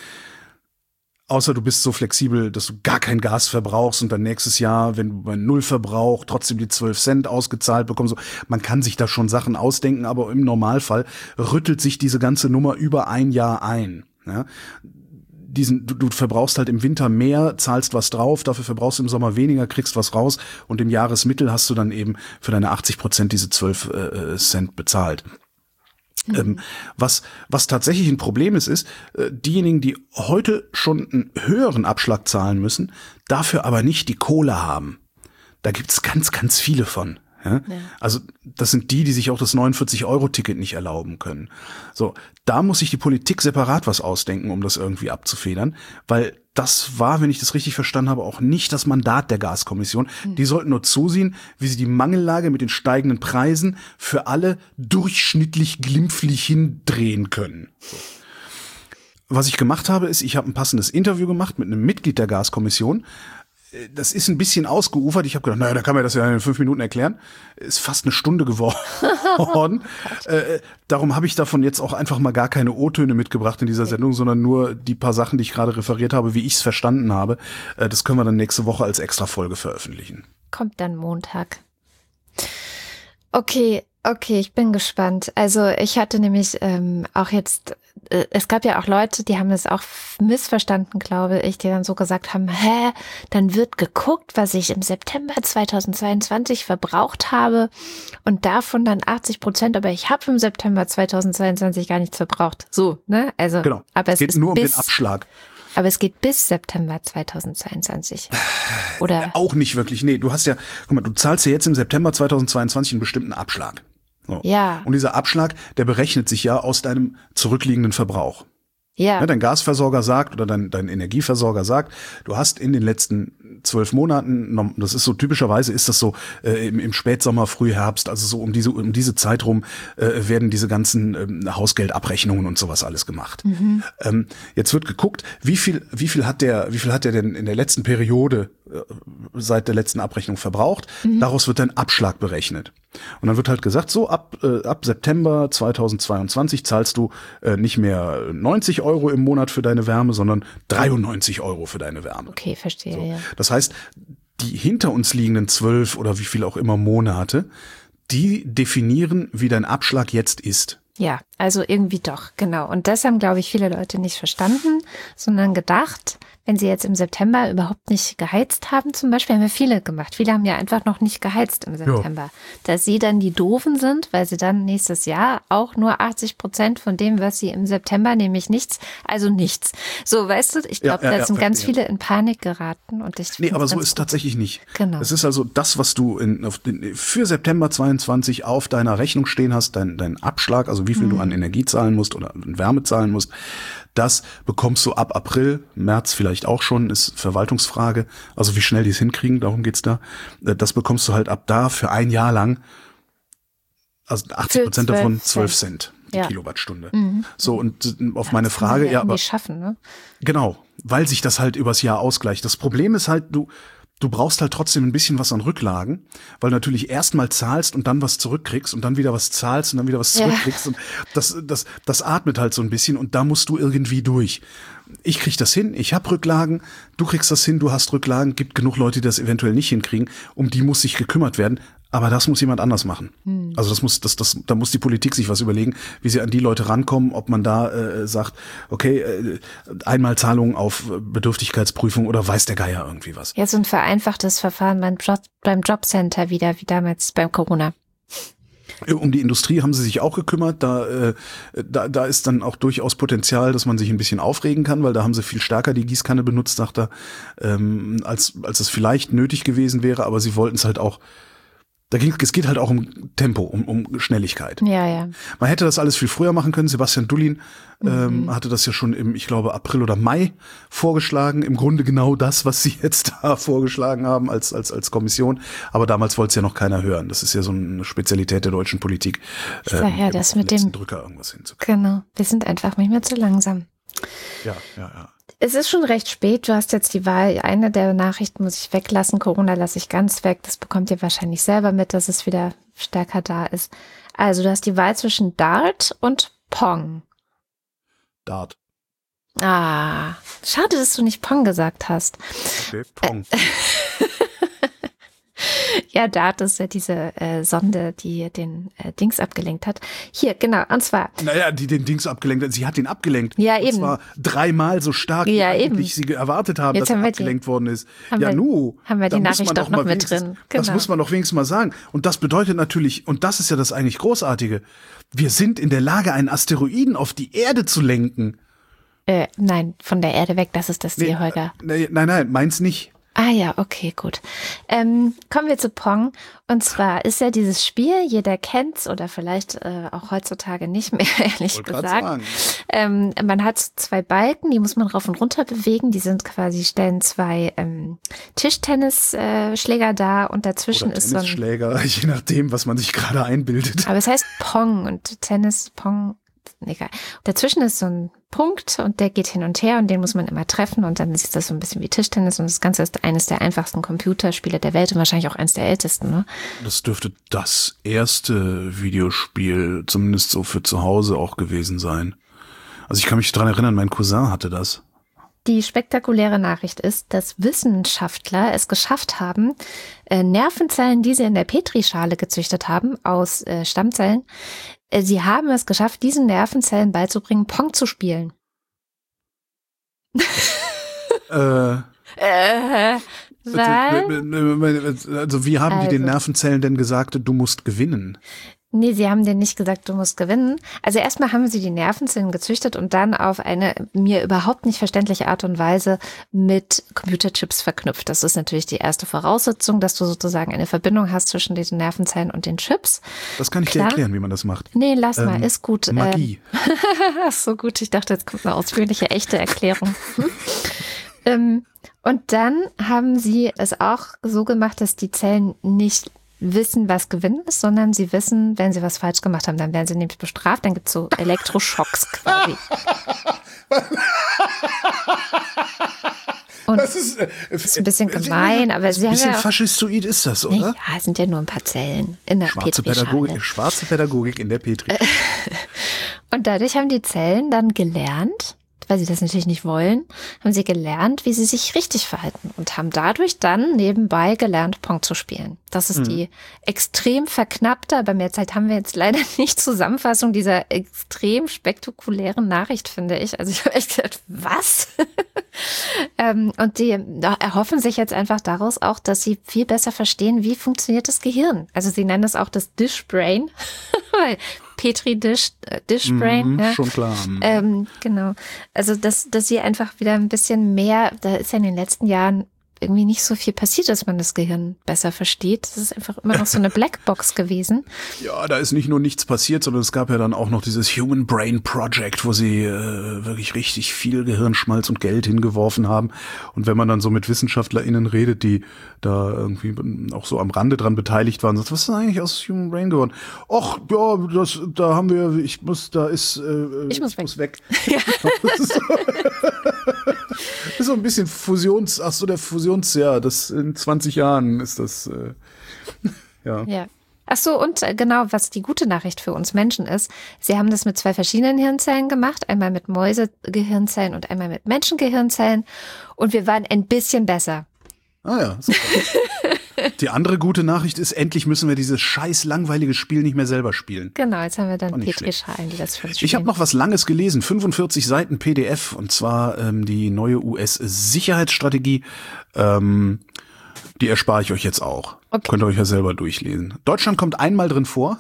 Außer du bist so flexibel, dass du gar kein Gas verbrauchst und dann nächstes Jahr, wenn du bei Nullverbrauch trotzdem die zwölf Cent ausgezahlt bekommst. Man kann sich da schon Sachen ausdenken, aber im Normalfall rüttelt sich diese ganze Nummer über ein Jahr ein. Ja? Diesen, du, du verbrauchst halt im Winter mehr, zahlst was drauf, dafür verbrauchst du im Sommer weniger, kriegst was raus und im Jahresmittel hast du dann eben für deine achtzig Prozent diese zwölf äh, Cent bezahlt. Mhm. Ähm, was, was tatsächlich ein Problem ist, ist, äh, diejenigen, die heute schon einen höheren Abschlag zahlen müssen, dafür aber nicht die Kohle haben. Da gibt's ganz, ganz viele von. Ja? Ja. Also das sind die, die sich auch das neunundvierzig-Euro-Ticket nicht erlauben können. So, da muss sich die Politik separat was ausdenken, um das irgendwie abzufedern, weil das war, wenn ich das richtig verstanden habe, auch nicht das Mandat der Gaskommission. Mhm. Die sollten nur zusehen, wie sie die Mangellage mit den steigenden Preisen für alle durchschnittlich glimpflich hindrehen können. So. Was ich gemacht habe, ist, ich habe ein passendes Interview gemacht mit einem Mitglied der Gaskommission. Das ist ein bisschen ausgeufert. Ich habe gedacht, naja, da kann man das ja in fünf Minuten erklären. Ist fast eine Stunde geworden. äh, darum habe ich davon jetzt auch einfach mal gar keine O-Töne mitgebracht in dieser Sendung, sondern nur die paar Sachen, die ich gerade referiert habe, wie ich es verstanden habe. Äh, das können wir dann nächste Woche als Extra-Folge veröffentlichen. Kommt dann Montag. Okay, okay, ich bin gespannt. Also ich hatte nämlich ähm, auch jetzt, äh, es gab ja auch Leute, die haben es auch missverstanden, glaube ich, die dann so gesagt haben, hä, dann wird geguckt, was ich im September zweitausendzweiundzwanzig verbraucht habe und davon dann achtzig Prozent, aber ich habe im September zweitausendzweiundzwanzig gar nichts verbraucht. So, ne? Also, genau. Aber es geht ist nur um bis, den Abschlag. Aber es geht bis September zweitausendzweiundzwanzig. Oder? Auch nicht wirklich. Nee, du hast ja, guck mal, du zahlst ja jetzt im September zweitausendzweiundzwanzig einen bestimmten Abschlag. So. Ja. Und dieser Abschlag, der berechnet sich ja aus deinem zurückliegenden Verbrauch. Ja. Ja, dein Gasversorger sagt oder dein, dein Energieversorger sagt, du hast in den letzten zwölf Monaten, das ist so typischerweise ist das so äh, im, im Spätsommer, Frühherbst, also so um diese um diese Zeit rum äh, werden diese ganzen ähm, Hausgeldabrechnungen und sowas alles gemacht. Mhm. Ähm, jetzt wird geguckt, wie viel wie viel hat der wie viel hat der denn in der letzten Periode äh, seit der letzten Abrechnung verbraucht? Mhm. Daraus wird ein Abschlag berechnet. Und dann wird halt gesagt, so ab äh, ab September zweitausendzweiundzwanzig zahlst du äh, nicht mehr neunzig Euro im Monat für deine Wärme, sondern dreiundneunzig Euro für deine Wärme. Okay, verstehe, so. ja. Das heißt, die hinter uns liegenden zwölf oder wie viel auch immer Monate, die definieren, wie dein Abschlag jetzt ist. Ja, also irgendwie doch, genau. Und das haben, glaube ich, viele Leute nicht verstanden, sondern gedacht, wenn sie jetzt im September überhaupt nicht geheizt haben, zum Beispiel, haben ja viele gemacht. Viele haben ja einfach noch nicht geheizt im September. Ja. Dass sie dann die Doofen sind, weil sie dann nächstes Jahr auch nur achtzig Prozent von dem, was sie im September, nämlich nichts, also nichts. So, weißt du, ich glaube, ja, ja, da sind ja, ganz ja. viele in Panik geraten. Und ich nee, aber so ist es tatsächlich nicht. Genau. Es ist also das, was du in, auf den, für September zweiundzwanzig auf deiner Rechnung stehen hast, dein, dein Abschlag, also wie viel mhm. du an Energie zahlen musst oder an Wärme zahlen musst, das bekommst du ab April, März vielleicht auch schon, ist Verwaltungsfrage. Also wie schnell die es hinkriegen, darum geht's da. Das bekommst du halt ab da für ein Jahr lang, also achtzig Prozent davon zwölf Cent die ja. Kilowattstunde. Mhm. So, und auf ja, meine Frage, ja, aber schaffen, ne? Genau, weil sich das halt übers Jahr ausgleicht. Das Problem ist halt, du Du brauchst halt trotzdem ein bisschen was an Rücklagen, weil du natürlich erstmal zahlst und dann was zurückkriegst und dann wieder was zahlst und dann wieder was zurückkriegst. Ja. Und das, das, das atmet halt so ein bisschen und da musst du irgendwie durch. Ich krieg das hin, ich habe Rücklagen, du kriegst das hin, du hast Rücklagen, gibt genug Leute, die das eventuell nicht hinkriegen, um die muss sich gekümmert werden. Aber das muss jemand anders machen. Hm. Also das muss, das, das, da muss die Politik sich was überlegen, wie sie an die Leute rankommen, ob man da äh, sagt, okay, äh, Einmalzahlung auf Bedürftigkeitsprüfung oder weiß der Geier irgendwie was. Ja, so ein vereinfachtes Verfahren beim, Job, beim Jobcenter wieder, wie damals beim Corona. Um die Industrie haben sie sich auch gekümmert. Da, äh, da, da ist dann auch durchaus Potenzial, dass man sich ein bisschen aufregen kann, weil da haben sie viel stärker die Gießkanne benutzt, sagt er, ähm, als, als es vielleicht nötig gewesen wäre. Aber sie wollten es halt auch. Da ging, es geht halt auch um Tempo, um, um Schnelligkeit. Ja, ja. Man hätte das alles viel früher machen können. Sebastian Dullin ähm, mhm. hatte das ja schon im, ich glaube, April oder Mai vorgeschlagen. Im Grunde genau das, was sie jetzt da vorgeschlagen haben als als als Kommission. Aber damals wollte es ja noch keiner hören. Das ist ja so eine Spezialität der deutschen Politik. Ich sag ja, ähm, das mit dem Drücker irgendwas hinzukriegen. Genau. Wir sind einfach manchmal zu langsam. Ja, ja, ja. Es ist schon recht spät. Du hast jetzt die Wahl. Eine der Nachrichten muss ich weglassen. Corona lasse ich ganz weg. Das bekommt ihr wahrscheinlich selber mit, dass es wieder stärker da ist. Also du hast die Wahl zwischen Dart und Pong. Dart. Ah, schade, dass du nicht Pong gesagt hast. Okay, Pong. Ja, Dart ist ja diese äh, Sonde, die den äh, Dings abgelenkt hat. Hier, genau, und zwar. Naja, die den Dings abgelenkt hat. Sie hat ihn abgelenkt. Ja, eben. Und zwar dreimal so stark, ja, wie eben. eigentlich sie erwartet haben, Jetzt dass haben er wir die, abgelenkt worden ist. Haben ja, wir, nu. Haben wir die Nachricht doch noch mit drin. Genau. Das muss man doch wenigstens mal sagen. Und das bedeutet natürlich, und das ist ja das eigentlich Großartige, wir sind in der Lage, einen Asteroiden auf die Erde zu lenken. Äh, nein, von der Erde weg, das ist das Ziel, nee, Holger. Nee, nein, nein, meins nicht. Ah ja, okay, gut. Ähm, kommen wir zu Pong. Und zwar ist ja dieses Spiel, jeder kennt's oder vielleicht äh, auch heutzutage nicht mehr, ehrlich Wollt gesagt. Ähm, man hat zwei Balken, die muss man rauf und runter bewegen. Die sind quasi, stellen zwei ähm, Tischtennisschläger äh, dar und dazwischen oder ist so ein Tennisschläger, je nachdem, was man sich gerade einbildet. Aber es heißt Pong und Tennis, Pong, egal. Dazwischen ist so ein Punkt und der geht hin und her und den muss man immer treffen und dann ist das so ein bisschen wie Tischtennis und das Ganze ist eines der einfachsten Computerspiele der Welt und wahrscheinlich auch eines der ältesten, ne? Das dürfte das erste Videospiel, zumindest so für zu Hause auch gewesen sein. Also ich kann mich daran erinnern, mein Cousin hatte das. Die spektakuläre Nachricht ist, dass Wissenschaftler es geschafft haben, äh, Nervenzellen, die sie in der Petrischale gezüchtet haben, aus äh, Stammzellen, äh, sie haben es geschafft, diesen Nervenzellen beizubringen, Pong zu spielen. äh, äh, weil? Also wie haben also. die den Nervenzellen denn gesagt, du musst gewinnen? Nee, sie haben denen nicht gesagt, du musst gewinnen. Also erstmal haben sie die Nervenzellen gezüchtet und dann auf eine mir überhaupt nicht verständliche Art und Weise mit Computerchips verknüpft. Das ist natürlich die erste Voraussetzung, dass du sozusagen eine Verbindung hast zwischen diesen Nervenzellen und den Chips. Das kann ich Klar. dir erklären, wie man das macht. Nee, lass ähm, mal, ist gut. Magie. Ähm, so gut, ich dachte, jetzt kommt eine ausführliche, echte Erklärung. ähm, und dann haben sie es auch so gemacht, dass die Zellen nicht wissen, was Gewinnen ist, sondern sie wissen, wenn sie was falsch gemacht haben, dann werden sie nämlich bestraft, dann gibt es so Elektroschocks quasi. Und das ist, äh, ist ein bisschen gemein, aber sie haben ja... Ein bisschen faschistoid ist das, oder? Ja, es sind ja nur ein paar Zellen in der schwarze Pädagogik, schwarze Pädagogik in der Petri. Und dadurch haben die Zellen dann gelernt, weil sie das natürlich nicht wollen, haben sie gelernt, wie sie sich richtig verhalten und haben dadurch dann nebenbei gelernt, Pong zu spielen. Das ist mhm. die extrem verknappte, aber mehr Zeit haben wir jetzt leider nicht, Zusammenfassung dieser extrem spektakulären Nachricht, finde ich. Also ich habe echt gedacht, was? ähm, und die erhoffen sich jetzt einfach daraus auch, dass sie viel besser verstehen, wie funktioniert das Gehirn. Also sie nennen das auch das Dish-Brain, weil Petri-Dish, äh, Dish-Brain. Mhm, ja. Schon klar. Ähm, genau. Also, dass, dass sie einfach wieder ein bisschen mehr, da ist ja in den letzten Jahren irgendwie nicht so viel passiert, dass man das Gehirn besser versteht. Das ist einfach immer noch so eine Blackbox gewesen. Ja, da ist nicht nur nichts passiert, sondern es gab ja dann auch noch dieses Human Brain Project, wo sie äh, wirklich richtig viel Gehirnschmalz und Geld hingeworfen haben. Und wenn man dann so mit WissenschaftlerInnen redet, die da irgendwie auch so am Rande dran beteiligt waren, sagt, was ist denn eigentlich aus Human Brain geworden? Ach, ja, das, da haben wir, ich muss, da ist, äh, ich muss ich weg. Muss weg. Ja. Das ist so, das ist so ein bisschen Fusions, ach so, der Fusionsjahr, das in zwanzig Jahren ist das, äh, ja. Ja. Ach so, und äh, genau, was die gute Nachricht für uns Menschen ist, sie haben das mit zwei verschiedenen Hirnzellen gemacht, einmal mit Mäusegehirnzellen und einmal mit Menschengehirnzellen und wir waren ein bisschen besser. Ah ja, super. Die andere gute Nachricht ist, endlich müssen wir dieses scheiß langweilige Spiel nicht mehr selber spielen. Genau, jetzt haben wir dann Petrischalen, die das für uns spielen. Ich habe noch was Langes gelesen, fünfundvierzig Seiten P D F, und zwar ähm, die neue U S-Sicherheitsstrategie. Ähm, die erspare ich euch jetzt auch. Okay. Könnt ihr euch ja selber durchlesen. Deutschland kommt einmal drin vor,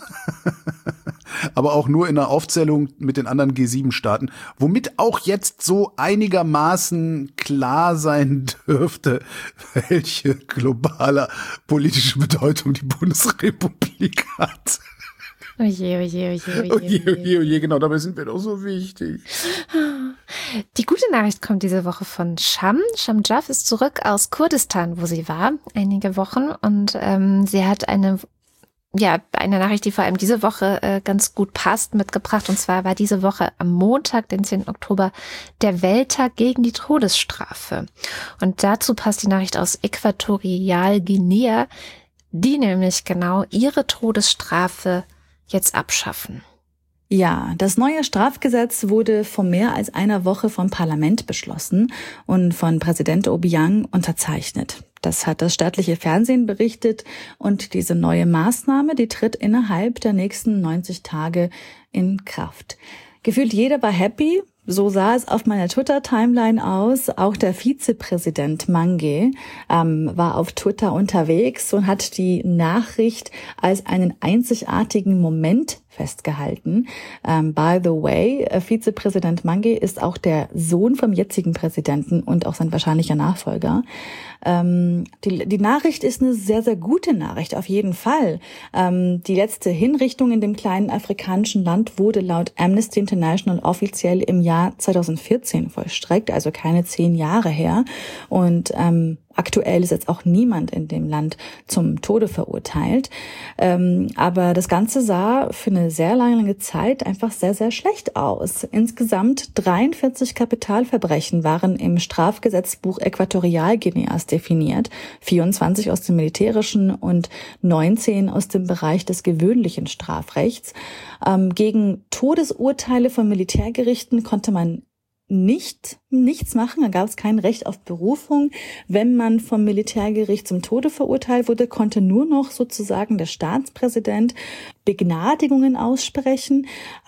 aber auch nur in einer Aufzählung mit den anderen G sieben Staaten, womit auch jetzt so einigermaßen klar sein dürfte, welche globale politische Bedeutung die Bundesrepublik hat. Oje, oje, oje, oje, oje, oje, oje, genau, dabei sind wir doch so wichtig. Die gute Nachricht kommt diese Woche von Sham. Sham Jaff ist zurück aus Kurdistan, wo sie war, einige Wochen. Und ähm, sie hat eine, ja, eine Nachricht, die vor allem diese Woche äh, ganz gut passt, mitgebracht. Und zwar war diese Woche am Montag, den zehnten Oktober, der Welttag gegen die Todesstrafe. Und dazu passt die Nachricht aus Äquatorialguinea, die nämlich genau ihre Todesstrafe jetzt abschaffen. Ja, das neue Strafgesetz wurde vor mehr als einer Woche vom Parlament beschlossen und von Präsident Obiang unterzeichnet. Das hat das staatliche Fernsehen berichtet und diese neue Maßnahme, die tritt innerhalb der nächsten neunzig Tage in Kraft. Gefühlt jeder war happy. So sah es auf meiner Twitter-Timeline aus. Auch der Vizepräsident Mange ähm, war auf Twitter unterwegs und hat die Nachricht als einen einzigartigen Moment festgehalten. Ähm, by the way, äh, Vizepräsident Mange ist auch der Sohn vom jetzigen Präsidenten und auch sein wahrscheinlicher Nachfolger. Ähm, die, die Nachricht ist eine sehr, sehr gute Nachricht, auf jeden Fall. Ähm, die letzte Hinrichtung in dem kleinen afrikanischen Land wurde laut Amnesty International offiziell im Jahr zweitausendvierzehn vollstreckt, also keine zehn Jahre her. Und ähm, aktuell ist jetzt auch niemand in dem Land zum Tode verurteilt. Ähm, aber das Ganze sah für eine sehr lange, lange Zeit einfach sehr, sehr schlecht aus. Insgesamt dreiundvierzig Kapitalverbrechen waren im Strafgesetzbuch Äquatorialguineas definiert, vierundzwanzig aus dem militärischen und neunzehn aus dem Bereich des gewöhnlichen Strafrechts. Ähm, gegen Todesurteile von Militärgerichten konnte man nicht nichts machen, da gab es kein Recht auf Berufung. Wenn man vom Militärgericht zum Tode verurteilt wurde, konnte nur noch sozusagen der Staatspräsident Begnadigungen aussprechen.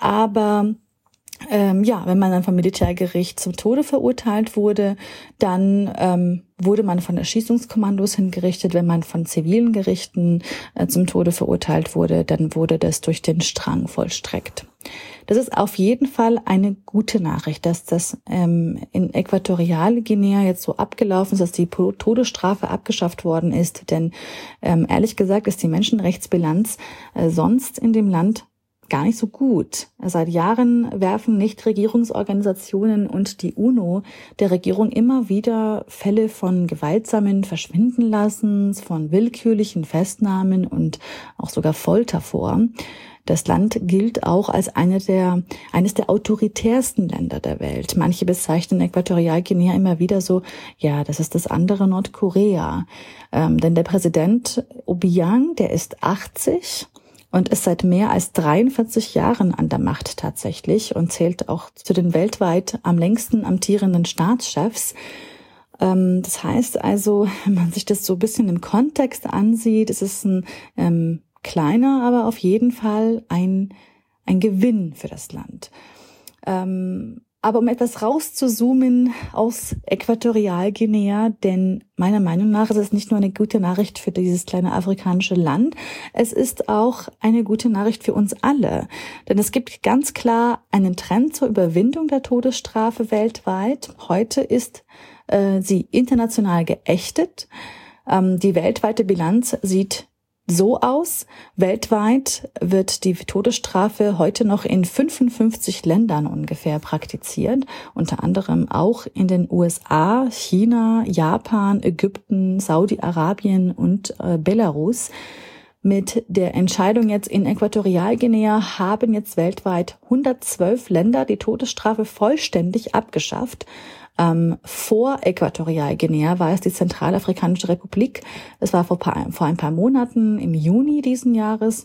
Aber ähm, ja, wenn man dann vom Militärgericht zum Tode verurteilt wurde, dann ähm, wurde man von Erschießungskommandos hingerichtet. Wenn man von zivilen Gerichten äh, zum Tode verurteilt wurde, dann wurde das durch den Strang vollstreckt. Das ist auf jeden Fall eine gute Nachricht, dass das ähm, in Äquatorialguinea jetzt so abgelaufen ist, dass die Todesstrafe abgeschafft worden ist. Denn ähm, ehrlich gesagt ist die Menschenrechtsbilanz äh, sonst in dem Land gar nicht so gut. Seit Jahren werfen Nichtregierungsorganisationen und die UNO der Regierung immer wieder Fälle von gewaltsamen Verschwindenlassens, von willkürlichen Festnahmen und auch sogar Folter vor. Das Land gilt auch als eine der, eines der autoritärsten Länder der Welt. Manche bezeichnen Äquatorialguinea immer wieder so, ja, das ist das andere Nordkorea. Ähm, denn der Präsident Obiang, der ist achtzig und ist seit mehr als dreiundvierzig Jahren an der Macht tatsächlich und zählt auch zu den weltweit am längsten amtierenden Staatschefs. Ähm, das heißt also, wenn man sich das so ein bisschen im Kontext ansieht, es ist ein ähm, kleiner, aber auf jeden Fall ein, ein Gewinn für das Land. Ähm, aber um etwas rauszuzoomen aus Äquatorialguinea, denn meiner Meinung nach ist es nicht nur eine gute Nachricht für dieses kleine afrikanische Land, es ist auch eine gute Nachricht für uns alle. Denn es gibt ganz klar einen Trend zur Überwindung der Todesstrafe weltweit. Heute ist äh, sie international geächtet. Ähm, die weltweite Bilanz sieht so aus. Weltweit wird die Todesstrafe heute noch in fünfundfünfzig Ländern ungefähr praktiziert, unter anderem auch in den U S A, China, Japan, Ägypten, Saudi-Arabien und äh, Belarus. Mit der Entscheidung jetzt in Äquatorialguinea haben jetzt weltweit hundertzwölf Länder die Todesstrafe vollständig abgeschafft. Ähm, vor Äquatorialguinea war es die Zentralafrikanische Republik. Es war vor, paar, vor ein paar Monaten, im Juni diesen Jahres.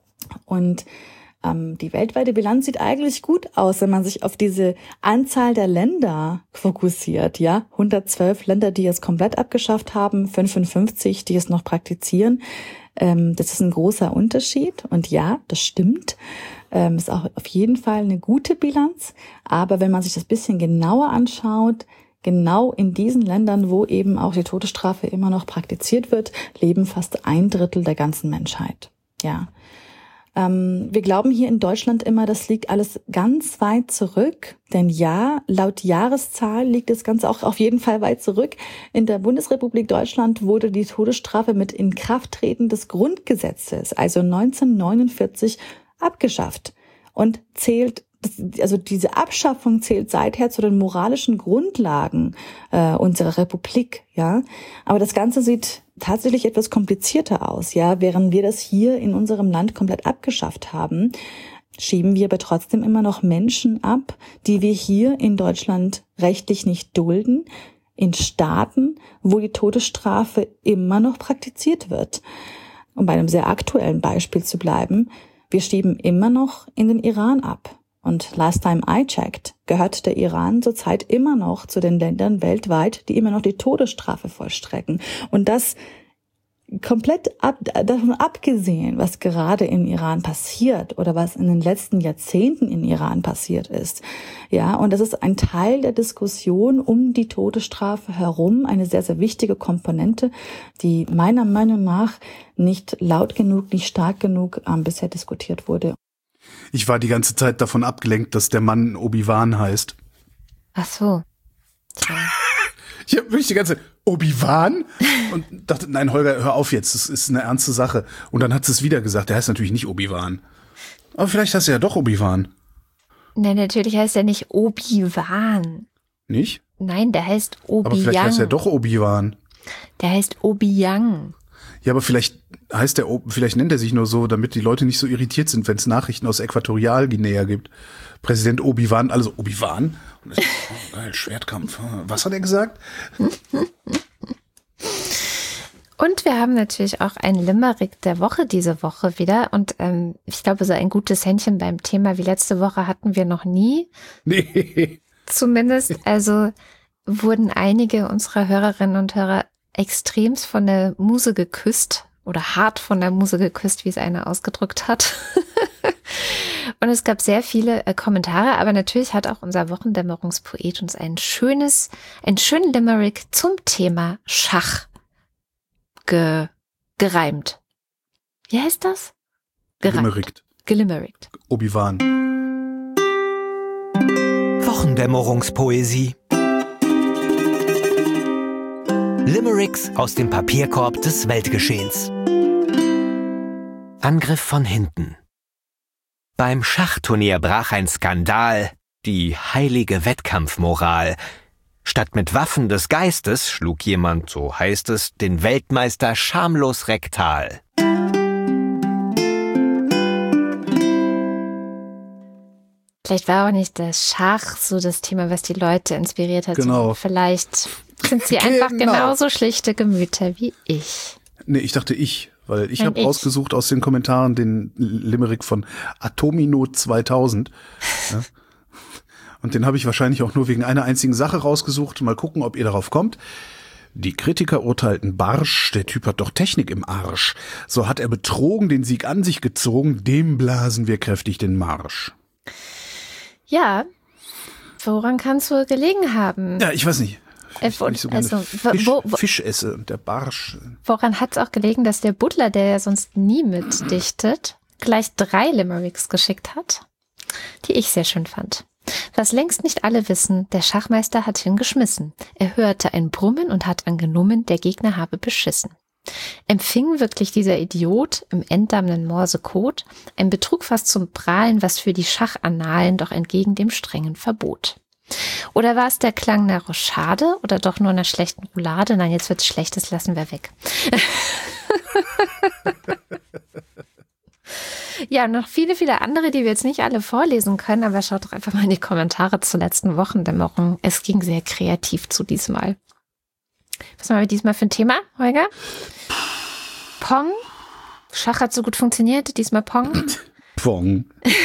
Und ähm, die weltweite Bilanz sieht eigentlich gut aus, wenn man sich auf diese Anzahl der Länder fokussiert. Ja, hundertzwölf Länder, die es komplett abgeschafft haben, fünfundfünfzig, die es noch praktizieren. Ähm, das ist ein großer Unterschied. Und ja, das stimmt. Ähm, ist auch auf jeden Fall eine gute Bilanz. Aber wenn man sich das bisschen genauer anschaut, genau in diesen Ländern, wo eben auch die Todesstrafe immer noch praktiziert wird, leben fast ein Drittel der ganzen Menschheit. Ja. Ähm, wir glauben hier in Deutschland immer, das liegt alles ganz weit zurück. Denn ja, laut Jahreszahl liegt das Ganze auch auf jeden Fall weit zurück. In der Bundesrepublik Deutschland wurde die Todesstrafe mit Inkrafttreten des Grundgesetzes, also neunzehnhundertneunundvierzig, abgeschafft und zählt, also diese Abschaffung zählt seither zu den moralischen Grundlagen äh, unserer Republik, ja. Aber das Ganze sieht tatsächlich etwas komplizierter aus, ja. Während wir das hier in unserem Land komplett abgeschafft haben, schieben wir aber trotzdem immer noch Menschen ab, die wir hier in Deutschland rechtlich nicht dulden, in Staaten, wo die Todesstrafe immer noch praktiziert wird. Um bei einem sehr aktuellen Beispiel zu bleiben, wir schieben immer noch in den Iran ab. Und last time I checked, gehört der Iran zurzeit immer noch zu den Ländern weltweit, die immer noch die Todesstrafe vollstrecken. Und das komplett ab, davon abgesehen, was gerade im Iran passiert oder was in den letzten Jahrzehnten im Iran passiert ist. Ja, und das ist ein Teil der Diskussion um die Todesstrafe herum, eine sehr, sehr wichtige Komponente, die meiner Meinung nach nicht laut genug, nicht stark genug ähm, bisher diskutiert wurde. Ich war die ganze Zeit davon abgelenkt, dass der Mann Obi-Wan heißt. Ach so. Tja. Ich habe wirklich die ganze Zeit, Obi-Wan? Und dachte, nein, Holger, hör auf jetzt, das ist eine ernste Sache. Und dann hat sie es wieder gesagt, der heißt natürlich nicht Obi-Wan. Aber vielleicht heißt er ja doch Obi-Wan. Nein, natürlich heißt er nicht Obi-Wan. Nicht? Nein, der heißt Obi-Yang. Aber vielleicht heißt er doch Obi-Wan. Der heißt Obi-Yang. Ja, aber vielleicht heißt er, vielleicht nennt er sich nur so, damit die Leute nicht so irritiert sind, wenn es Nachrichten aus Äquatorialguinea gibt. Präsident Obi-Wan, also Obi-Wan. Und das, oh, geil, Schwertkampf. Was hat er gesagt? Und wir haben natürlich auch ein Limerick der Woche diese Woche wieder. Und ähm, ich glaube, so ein gutes Händchen beim Thema wie letzte Woche hatten wir noch nie. Nee. Zumindest, also wurden einige unserer Hörerinnen und Hörer extremst von der Muse geküsst oder hart von der Muse geküsst, wie es einer ausgedrückt hat. Und es gab sehr viele äh, Kommentare, aber natürlich hat auch unser Wochendämmerungspoet uns ein schönes, einen schönen Limerick zum Thema Schach ge, gereimt. Wie heißt das? Gereimt. Gelimmerickt. Gelimmerickt. Obi-Wan. Wochendämmerungspoesie. Limericks aus dem Papierkorb des Weltgeschehens. Angriff von hinten. Beim Schachturnier brach ein Skandal, die heilige Wettkampfmoral. Statt mit Waffen des Geistes schlug jemand, so heißt es, den Weltmeister schamlos rektal. Vielleicht war auch nicht das Schach so das Thema, was die Leute inspiriert hat. Genau. Vielleicht sind sie einfach Genau. genauso schlichte Gemüter wie ich. Nee, ich dachte ich, weil ich Nein, habe ich. rausgesucht aus den Kommentaren den Limerick von Atomino zweitausend. Ja. Und den habe ich wahrscheinlich auch nur wegen einer einzigen Sache rausgesucht. Mal gucken, ob ihr darauf kommt. Die Kritiker urteilten barsch, der Typ hat doch Technik im Arsch. So hat er betrogen, den Sieg an sich gezogen, dem blasen wir kräftig den Marsch. Ja, woran kann es wohl gelegen haben? Ja, ich weiß nicht. Äh, Ich, weil ich so gerne also, Fisch, wo, wo, Fisch esse und der Barsch. woran hat es auch gelegen, dass der Butler, der ja sonst nie mitdichtet, gleich drei Limericks geschickt hat, die ich sehr schön fand. Was längst nicht alle wissen, der Schachmeister hat hingeschmissen. Er hörte ein Brummen und hat angenommen, der Gegner habe beschissen. Empfing wirklich dieser Idiot im entdammenden Morsecode ein Betrug fast zum Prahlen, was für die Schachannalen doch entgegen dem strengen Verbot. Oder war es der Klang einer Rochade oder doch nur einer schlechten Roulade? Nein, jetzt wird's schlecht, das lassen wir weg. Ja, noch viele, viele andere, die wir jetzt nicht alle vorlesen können, aber schaut doch einfach mal in die Kommentare zur letzten Wochendämmerung. Es ging sehr kreativ zu diesmal. Was haben wir diesmal für ein Thema, Holger? Pong. Schach hat so gut funktioniert, diesmal Pong. Pong.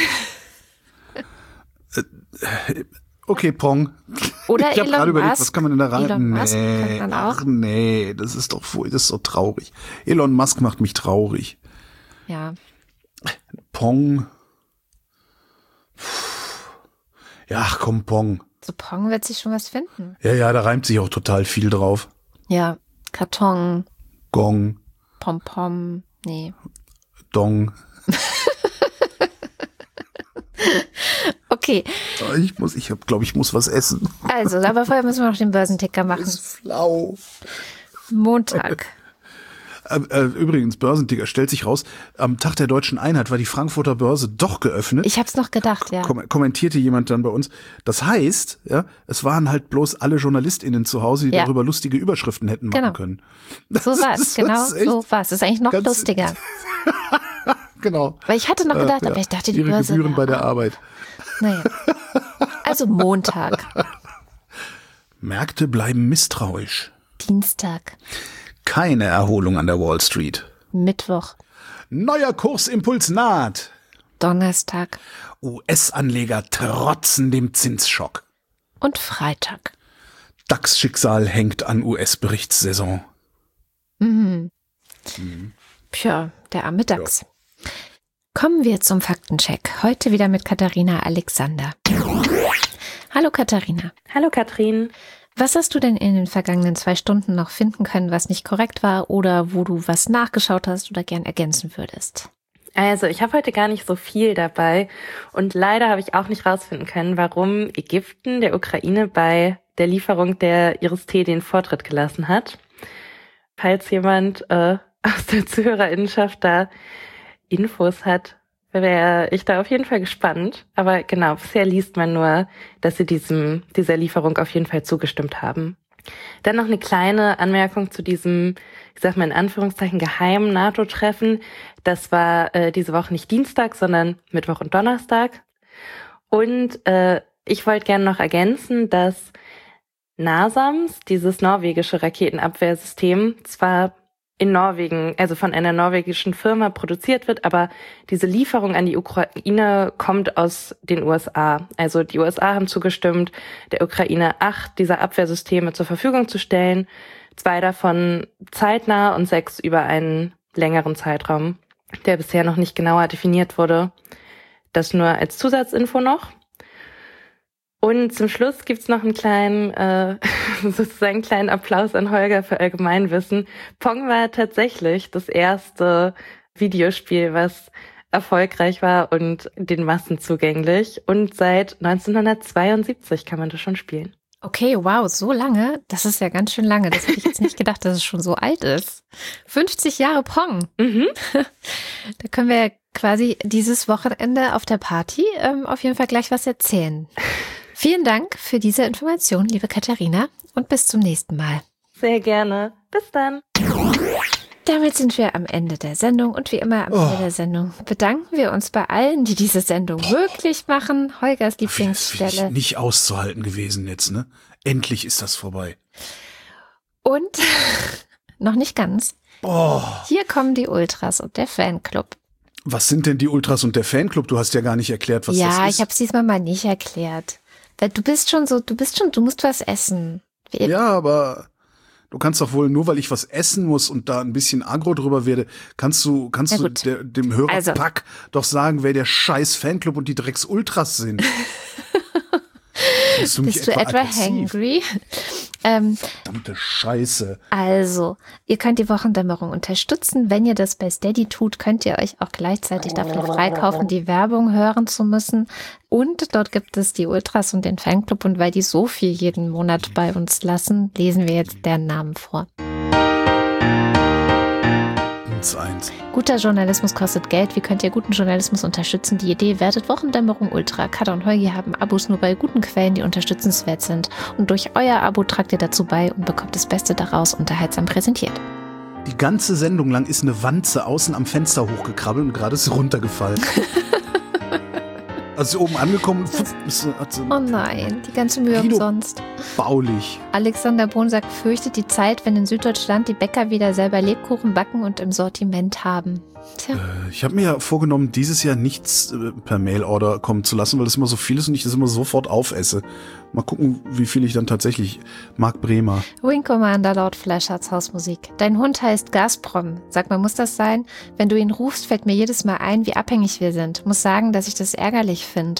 Okay, Pong. Oder ich habe Elon gerade überlegt, Musk. was kann man denn da rein? Elon Musk nee, kann man auch. ach nee, das ist doch voll, das ist so traurig. Elon Musk macht mich traurig. Ja. Pong. Ja, ach komm, Pong. So Pong wird sich schon was finden. Ja, ja, da reimt sich auch total viel drauf. Ja, Karton, Gong, Pompom, nee. Dong. Okay, Ich muss, ich hab, glaube ich, muss was essen. also, aber vorher müssen wir noch den Börsenticker machen. Das ist flau. Montag. Äh, äh, übrigens, Börsenticker, stellt sich raus, am Tag der Deutschen Einheit war die Frankfurter Börse doch geöffnet. Ich hab's noch gedacht, ja. Kom- kommentierte jemand dann bei uns. Das heißt, ja, es waren halt bloß alle JournalistInnen zu Hause, die Ja. darüber lustige Überschriften hätten machen Genau. können. So war's, ist- genau das ist echt so war's. Das ist eigentlich noch ganz- lustiger. Genau. Weil ich hatte noch gedacht, Äh, ja. aber ich dachte, die Ihre Börse. Gebühren bei der wäre- Arbeit. Naja. Also Montag, Märkte bleiben misstrauisch. Dienstag, Keine Erholung an der Wall Street. Mittwoch, Neuer Kursimpuls naht. Donnerstag U S-Anleger trotzen dem Zinsschock. und Freitag. DAX-Schicksal hängt an U S-Berichtssaison. Mhm. Tja, der arme DAX. Kommen wir zum Faktencheck. Heute wieder mit Katharina Alexander. Hallo Katharina. Hallo Katrin. Was hast du denn in den vergangenen zwei Stunden noch finden können, was nicht korrekt war oder wo du was nachgeschaut hast oder gern ergänzen würdest? Also, ich habe heute gar nicht so viel dabei und leider habe ich auch nicht rausfinden können, warum Ägypten der Ukraine bei der Lieferung der Iris T den Vortritt gelassen hat. Falls jemand äh, aus der Zuhörerinnenschaft da Infos hat, wäre ich da auf jeden Fall gespannt. Aber genau, bisher liest man nur, dass sie diesem dieser Lieferung auf jeden Fall zugestimmt haben. Dann noch eine kleine Anmerkung zu diesem, ich sag mal in Anführungszeichen, geheimen NATO-Treffen. Das war äh, diese Woche nicht Dienstag, sondern Mittwoch und Donnerstag. Und äh, ich wollte gerne noch ergänzen, dass NASAMS, dieses norwegische Raketenabwehrsystem, zwar in Norwegen, also von einer norwegischen Firma produziert wird, aber diese Lieferung an die Ukraine kommt aus den U S A. Also die U S A haben zugestimmt, der Ukraine acht dieser Abwehrsysteme zur Verfügung zu stellen, zwei davon zeitnah und sechs über einen längeren Zeitraum, der bisher noch nicht genauer definiert wurde. Das nur als Zusatzinfo noch. Und zum Schluss gibt's noch einen kleinen, äh, sozusagen kleinen Applaus an Holger für Allgemeinwissen. Pong war tatsächlich das erste Videospiel, was erfolgreich war und den Massen zugänglich. Und seit neunzehnhundertzweiundsiebzig kann man das schon spielen. Okay, wow, so lange? Das ist ja ganz schön lange. Das hätte ich jetzt nicht gedacht, dass es schon so alt ist. fünfzig Jahre Pong. Mhm. Da können wir ja quasi dieses Wochenende auf der Party ähm, auf jeden Fall gleich was erzählen. Vielen Dank für diese Information, liebe Katharina, und bis zum nächsten Mal. Sehr gerne. Bis dann. Damit sind wir am Ende der Sendung und wie immer am Oh. Ende der Sendung bedanken wir uns bei allen, die diese Sendung möglich machen. Holgers Das ist Lieblingsstelle. nicht auszuhalten gewesen jetzt, ne? Endlich ist das vorbei. Und noch nicht ganz. Boah. Hier kommen die Ultras und der Fanclub. Was sind denn die Ultras und der Fanclub? Du hast ja gar nicht erklärt, was ja, das ist. ich habe es diesmal mal nicht erklärt. Weil du bist schon so, du bist schon, du musst was essen. Wie- Ja, aber du kannst doch wohl, nur weil ich was essen muss und da ein bisschen aggro drüber werde, kannst du, kannst Na du gut. der, dem Hörer Also. Pack doch sagen, wer der scheiß Fanclub und die Drecks-Ultras sind. Bist du, mich Bist du etwa aggressiv? hangry? ähm, Verdammte Scheiße. also, ihr könnt die Wochendämmerung unterstützen. Wenn ihr das bei Steady tut, könnt ihr euch auch gleichzeitig dafür freikaufen, die Werbung hören zu müssen. Und dort gibt es die Ultras und den Fanclub. Und weil die so viel jeden Monat bei uns lassen, lesen wir jetzt deren Namen vor. eins. Guter Journalismus kostet Geld. Wie könnt ihr guten Journalismus unterstützen? Die Idee wertet Wochendämmerung Ultra. Katha und Holgi haben Abos nur bei guten Quellen, die unterstützenswert sind. Und durch euer Abo tragt ihr dazu bei und bekommt das Beste daraus unterhaltsam präsentiert. Die ganze Sendung lang ist eine Wanze außen am Fenster hochgekrabbelt und gerade ist sie runtergefallen. Also sie oben angekommen, pfupp, ist, hat sie Oh nein, die ganze Mühe Guido. umsonst. baulich. Alexander Bonsack fürchtet die Zeit, wenn in Süddeutschland die Bäcker wieder selber Lebkuchen backen und im Sortiment haben. Tja, Äh, Ich habe mir ja vorgenommen, dieses Jahr nichts äh, per Mail-Order kommen zu lassen, weil das immer so viel ist und ich das immer sofort aufesse. Mal gucken, wie viel ich dann tatsächlich. Marc Bremer. Wing Commander Lord Flashards Hausmusik. Dein Hund heißt Gazprom. Sag mal, muss das sein? Wenn du ihn rufst, fällt mir jedes Mal ein, wie abhängig wir sind. Muss sagen, dass ich das ärgerlich finde.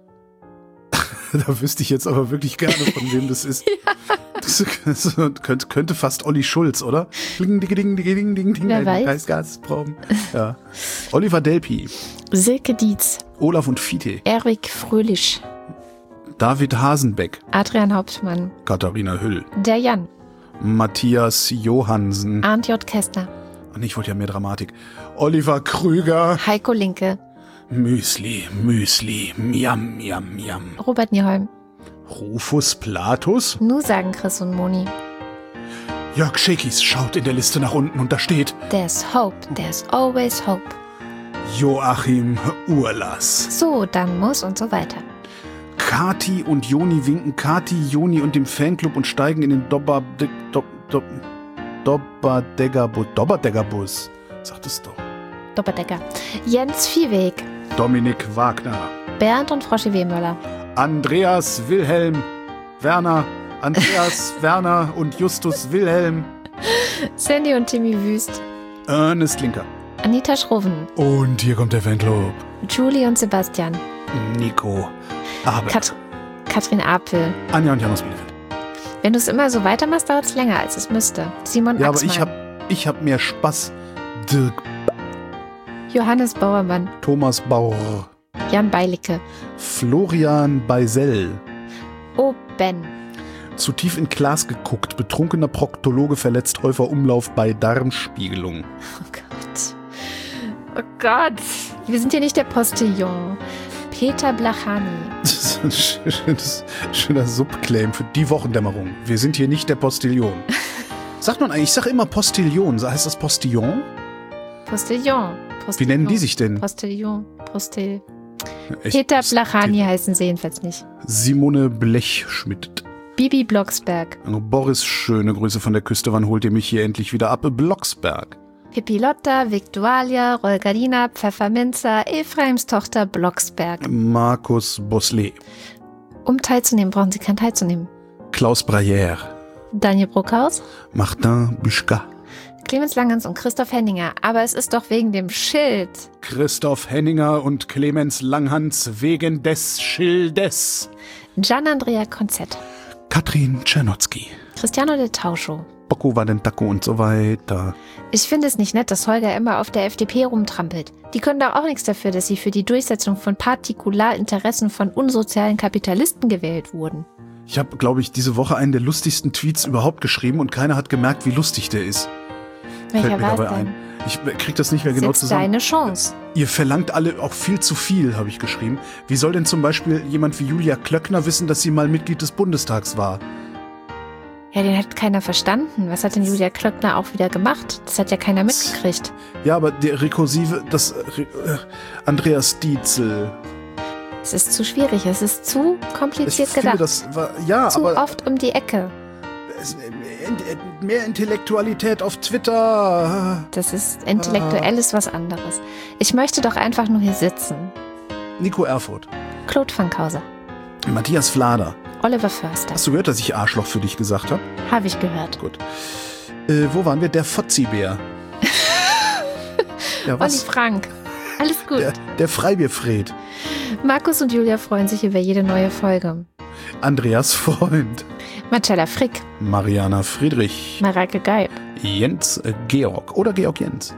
Da wüsste ich jetzt aber wirklich gerne, von wem das ist. Das könnte, könnte fast Olli Schulz, oder? Ding, ding, ding, ding, ding, ding. Wer weiß? Geist, Gazprom. Ja. Oliver Delpi. Silke Dietz, Olaf und Fiete. Erik Fröhlich, David Hasenbeck. Adrian Hauptmann, Katharina Hüll. der Jan, Matthias Johansen. Arndt J. Kästner, Ach, nee, ich wollte ja mehr Dramatik. Oliver Krüger. Heiko Linke, Müsli, Müsli, miam, miam, miam. Robert Nieholm. Rufus Platus. Nu sagen Chris und Moni. Jörg Schekis schaut in der Liste nach unten und da steht There's hope, there's always hope. Joachim Urlas. So, dann muss und so weiter. Kati und Joni winken Kati, Joni und dem Fanclub und steigen in den Dobber, Dob, Dob, Dobberdeggerbus. Dobberdeggerbus. Sagt es doch. Doppeldecker. Jens Viehweg, Dominik Wagner. Bernd und Froschi Wehmöller. Andreas Wilhelm Werner. Andreas Werner und Justus Wilhelm. Sandy und Timmy Wüst. Ernest Linker. Anita Schroven. Und hier kommt der Fanclub. Julie und Sebastian. Nico. Arbeit. Kat Katrin Apel. Anja und Janus Bielefeld. Wenn du es immer so weitermachst, dauert es länger, als es müsste. Simon Ja, aber Axmann. ich hab, ich hab mehr Spaß. Dirk. Johannes Bauermann. Thomas Bauer. Jan Beilicke. Florian Beisel. Oh, Ben. Zu tief in Glas geguckt. Betrunkener Proktologe verletzt Häufer Umlauf bei Darmspiegelung. Oh Gott. Oh Gott. Wir sind hier nicht der Postillon. Peter Blachani. Das ist ein schönes, schöner Subclaim für die Wochendämmerung. Wir sind hier nicht der Postillon. Sagt man eigentlich, ich sage immer Postillon. Heißt das Postillon? Postillon. Postillon. Wie nennen die sich denn? Postillon. Postil. Echt? Peter Blachani heißen sie jedenfalls nicht. Simone Blechschmidt. Bibi Blocksberg. Boris, schöne Grüße von der Küste. Wann holt ihr mich hier endlich wieder ab? Blocksberg. Pippi Lotta, Viktualia, Rolgarina, Pfefferminzer, Ephraims Tochter Blocksberg. Markus Bosley. Um teilzunehmen, brauchen Sie keinen teilzunehmen. Klaus Brayer. Daniel Bruckhaus. Martin Büschka. Clemens Langens und Christoph Henninger. Aber es ist doch wegen dem Schild. Christoph Henninger und Clemens Langhans wegen des Schildes. Gian-Andrea Konzett. Katrin Czernotzki. Cristiano del Tauscho. Bocco Valentaco und so weiter. Ich finde es nicht nett, dass Holger immer auf der F D P rumtrampelt. Die können doch auch nichts dafür, dass sie für die Durchsetzung von Partikularinteressen von unsozialen Kapitalisten gewählt wurden. Ich habe, glaube ich, diese Woche einen der lustigsten Tweets überhaupt geschrieben und keiner hat gemerkt, wie lustig der ist. Welcher Fällt mir war dabei es denn? ein. Ich krieg das nicht mehr genau Jetzt zusammen. deine Chance. Ihr verlangt alle auch viel zu viel, habe ich geschrieben. Wie soll denn zum Beispiel jemand wie Julia Klöckner wissen, dass sie mal Mitglied des Bundestags war? Ja, den hat keiner verstanden. Was hat denn Julia Klöckner auch wieder gemacht? Das hat ja keiner mitgekriegt. Ja, aber der rekursive, das äh, Andreas Dietzel. Es ist zu schwierig, es ist zu kompliziert Ich finde, gedacht. das war, ja, zu aber oft um die Ecke. es, äh, mehr Intellektualität auf Twitter. Das ist intellektuelles was anderes. Ich möchte doch einfach nur hier sitzen. Nico Erfurt. Claude Fankhauser. Matthias Flader. Oliver Förster. Hast du gehört, dass ich Arschloch für dich gesagt habe? Habe ich gehört. Gut. Äh, wo waren wir? Der Fotzi-Bär. Ja, Olli was? Frank. Alles gut. Der, der Freibierfred. Markus und Julia freuen sich über jede neue Folge. Andreas Freund. Marcella Frick. Mariana Friedrich. Mareike Geib. Jens äh, Georg. Oder Georg Jens.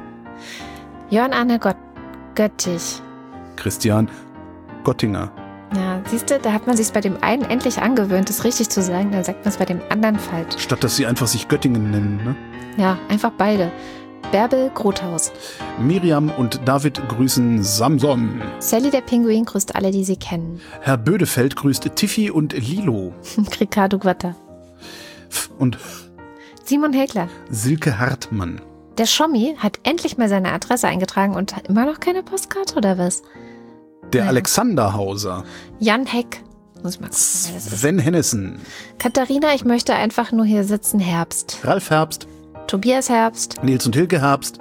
Jörn Arne Gott Göttich. Christian Gottinger. Ja, siehst du, da hat man sich bei dem einen endlich angewöhnt, das richtig zu sagen, dann sagt man es bei dem anderen falsch. Statt dass sie einfach sich Göttingen nennen, ne? Ja, einfach beide. Bärbel Grothaus. Miriam und David grüßen Samson. Sally der Pinguin grüßt alle, die sie kennen. Herr Bödefeld grüßt Tiffy und Lilo. Ricardo Guatta. Und Simon Häkler. Silke Hartmann. Der Schommi hat endlich mal seine Adresse eingetragen und hat immer noch keine Postkarte, oder was? Der Ja. Alexander Hauser. Jan Heck. Muss ich mal gucken, wer das ist. Sven Hennessen. Katharina, ich möchte einfach nur hier sitzen, Herbst. Ralf Herbst. Tobias Herbst. Nils und Hilke Herbst.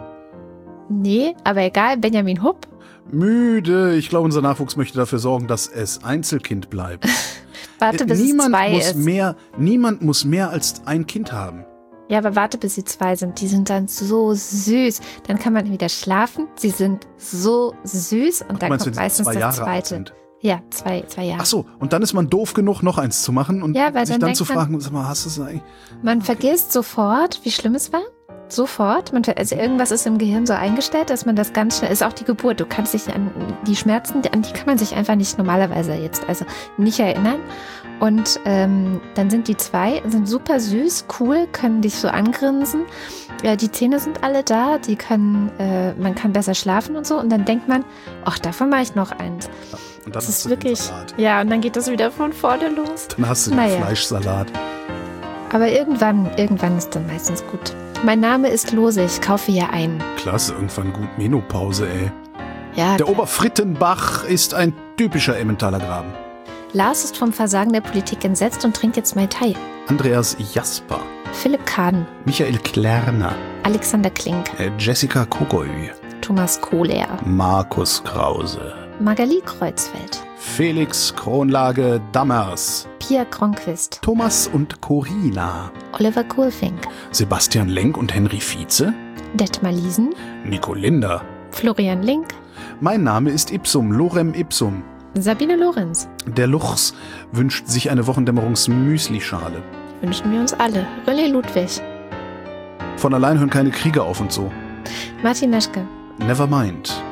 Nee, aber egal, Benjamin Hupp. Müde. Ich glaube, unser Nachwuchs möchte dafür sorgen, dass es Einzelkind bleibt. Warte, bis niemand es zwei muss ist. mehr, niemand muss mehr als ein Kind haben. Ja, aber warte, bis sie zwei sind. Die sind dann so süß. Dann kann man wieder schlafen. Sie sind so süß. Und Du dann meinst, kommt wenn sie meistens zwei das Jahre alt zweite. sind? Ja, zwei, zwei Jahre. Ach so, und dann ist man doof genug, noch eins zu machen und Ja, weil sich dann dann denkt zu man- fragen, sag mal, hast du es eigentlich? Man vergisst sofort, wie schlimm es war. Sofort. Man, ver- also irgendwas ist im Gehirn so eingestellt, dass man das ganz schnell, ist auch die Geburt. Du kannst dich an die Schmerzen, an die kann man sich einfach nicht normalerweise jetzt, also nicht erinnern. Und ähm, dann sind die zwei, sind super süß, cool, können dich so angrinsen. Ja, die Zähne sind alle da, die können, äh, man kann besser schlafen und so. Und dann denkt man, ach, davon mache ich noch eins. Und dann Das hast ist du den wirklich, Salat. ja, und dann geht das wieder von vorne los. Dann hast du den Naja. Fleischsalat. Aber irgendwann, irgendwann ist dann meistens gut. Mein Name ist Lose, ich kaufe hier ein. Klasse, irgendwann gut Menopause, ey. Ja, Der Oberfrittenbach ist ein typischer Emmentaler Graben. Lars ist vom Versagen der Politik entsetzt und trinkt jetzt Mai Tai. Andreas Jasper, Philipp Kahn, Michael Klerner, Alexander Klink, äh, Jessica Kogoy, Thomas Kohler, Markus Krause, Magali Kreuzfeld, Felix Kronlage Dammers, Pia Kronquist, Thomas und Corina, Oliver Kohlfink, Sebastian Lenk und Henry Vize, Detmar Liesen, Nico Linder. Florian Link, Mein Name ist Ipsum, Lorem Ipsum. Sabine Lorenz. Der Luchs wünscht sich eine Wochendämmerungs-Müsli-Schale. Wünschen wir uns alle. René Ludwig, Von allein hören keine Kriege auf und so. Martin Neschke, Nevermind.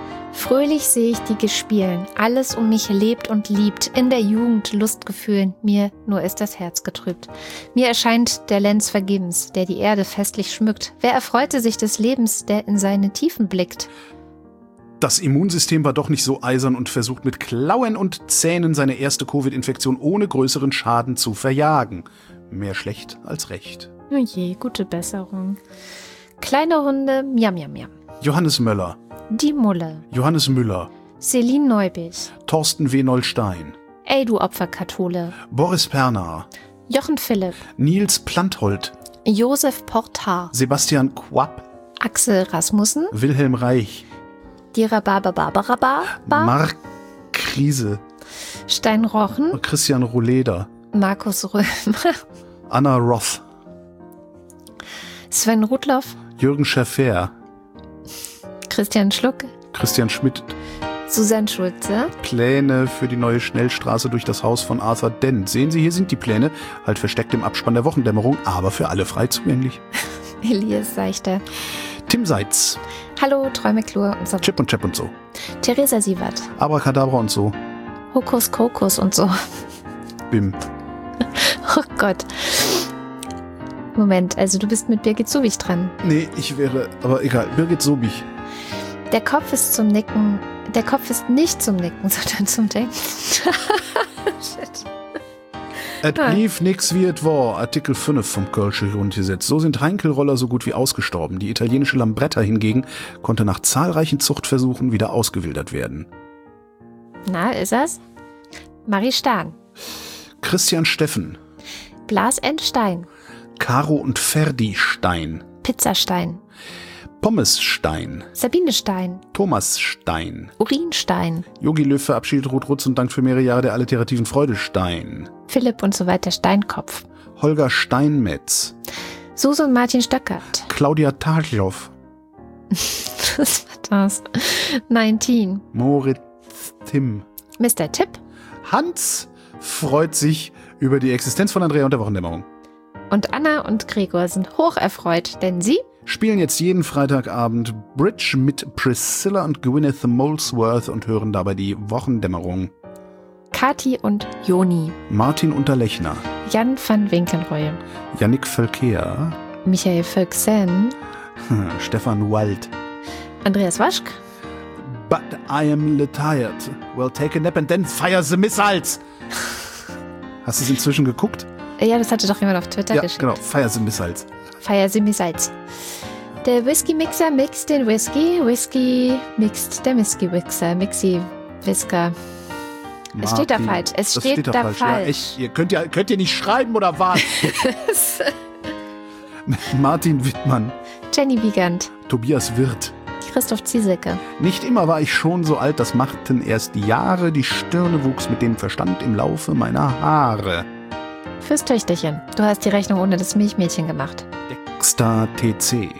Fröhlich sehe ich die gespielen, alles um mich lebt und liebt, in der Jugend Lustgefühlen, mir nur ist das Herz getrübt. Mir erscheint der Lenz vergebens, der die Erde festlich schmückt. Wer erfreute sich des Lebens, der in seine Tiefen blickt? Das Immunsystem war doch nicht so eisern und versucht mit Klauen und Zähnen seine erste Covid-Infektion ohne größeren Schaden zu verjagen. Mehr schlecht als recht. Oh je, gute Besserung. Kleine Hunde, miam, miam, miam. Johannes Möller. Die Mulle. Johannes Müller. Celine Neubich. Thorsten W. Nollstein. Ey, du Opferkathole. Boris Pernar. Jochen Philipp. Nils Planthold. Josef Portar. Sebastian Quapp. Axel Rasmussen. Wilhelm Reich. Die Rhabarber-Barbaraba. Mark Krise. Stein Rochen. Christian Rohleder. Markus Römer. Anna Roth. Sven Rudloff. Jürgen Schaffer. Christian Schluck. Christian Schmidt. Susanne Schulze. Pläne für die neue Schnellstraße durch das Haus von Arthur Dent. Sehen Sie, hier sind die Pläne. Halt versteckt im Abspann der Wochendämmerung, aber für alle frei zugänglich. Elias Seichter. Tim Seitz. Hallo, Träumeklur und so. Chip und Chap und so. Theresa Sievert. Abracadabra und so. Hokus Kokus und so. Bim. Oh Gott. Moment, also du bist mit Birgit Sobich dran. Nee, ich wäre, aber egal, Birgit Sobich. Der Kopf ist zum Nicken, der Kopf ist nicht zum Nicken, sondern zum Denken. Shit. Et lief nix wie et war, Artikel fünf vom Kölsche Grundgesetz. So sind Heinkelroller so gut wie ausgestorben. Die italienische Lambretta hingegen konnte nach zahlreichen Zuchtversuchen wieder ausgewildert werden. Na, ist das? Marie Stahn. Christian Steffen. Blas N. Stein. Caro und Ferdi Stein. Pizzastein. Pommes Stein. Sabine Stein. Thomas Stein. Urinstein. Jogi Löw verabschiedet Ruth Rutz und dankt für mehrere Jahre der alliterativen Freude Stein. Philipp und so weiter Steinkopf. Holger Steinmetz. Susan Martin Stöckert. Claudia Tagloff. Was war das? neunzehn. Moritz Timm. Mister Tipp. Hans freut sich über die Existenz von Andrea und der Wochendämmerung. Und Anna und Gregor sind hocherfreut, denn sie spielen jetzt jeden Freitagabend Bridge mit Priscilla und Gwyneth Molesworth und hören dabei die Wochendämmerung. Kati und Joni. Martin Unterlechner. Jan van Winkenreue. Yannick Völker. Michael Völksen. Stefan Wald. Andreas Waschk. But I am tired. Well, take a nap and then fire the missiles. Hast du es inzwischen geguckt? Ja, das hatte doch jemand auf Twitter ja, geschickt. Genau, fire the missiles. Fire the missiles. Der Whisky-Mixer mixt den Whisky. Whisky mixt der Whisky-Mixer. Mixi-Whisker. Es steht da falsch. Es das steht, steht da, da falsch. falsch. Ja, echt, ihr könnt ja, könnt ihr nicht schreiben oder was? Martin Wittmann. Jenny Wiegand. Tobias Wirth. Christoph Ziesecke. Nicht immer war ich schon so alt, das machten erst die Jahre. Die Stirne wuchs mit dem Verstand im Laufe meiner Haare. Fürs Töchterchen. Du hast die Rechnung ohne das Milchmädchen gemacht. Dexter T C.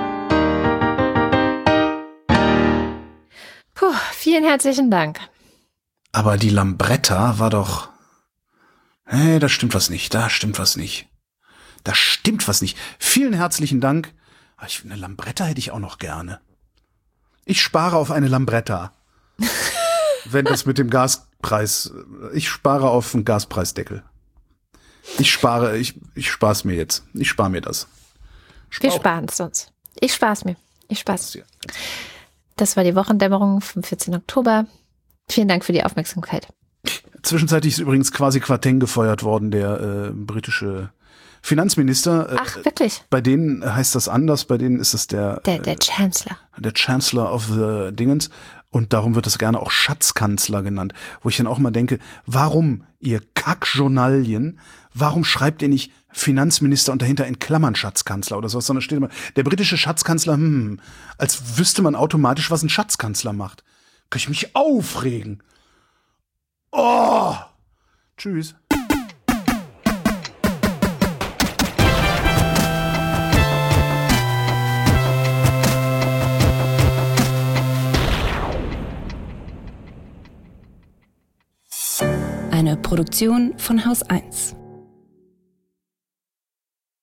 Puh, vielen herzlichen Dank. Aber die Lambretta war doch... Hey, da stimmt was nicht, da stimmt was nicht. Da stimmt was nicht. Vielen herzlichen Dank. Ich, eine Lambretta hätte ich auch noch gerne. Ich spare auf eine Lambretta. Wenn das mit dem Gaspreis... Ich spare auf einen Gaspreisdeckel. Ich spare, ich, ich spare es mir jetzt. Ich spare mir das. Spar Wir sparen es uns. Ich spare es mir. Ich spare es. Das war die Wochendämmerung vom vierzehnten Oktober. Vielen Dank für die Aufmerksamkeit. Zwischenzeitlich ist übrigens quasi Quateng gefeuert worden, der äh, britische Finanzminister. Äh, Ach, wirklich? Bei denen heißt das anders, bei denen ist es der... Der, der Chancellor. Äh, der Chancellor of the Dingens. Und darum wird das gerne auch Schatzkanzler genannt. Wo ich dann auch mal denke, warum, ihr Kackjournalien, warum schreibt ihr nicht Finanzminister und dahinter in Klammern Schatzkanzler oder sowas, sondern steht immer, der britische Schatzkanzler, hm, als wüsste man automatisch, was ein Schatzkanzler macht. Kann ich mich aufregen. Oh! Tschüss. Eine Produktion von Haus eins.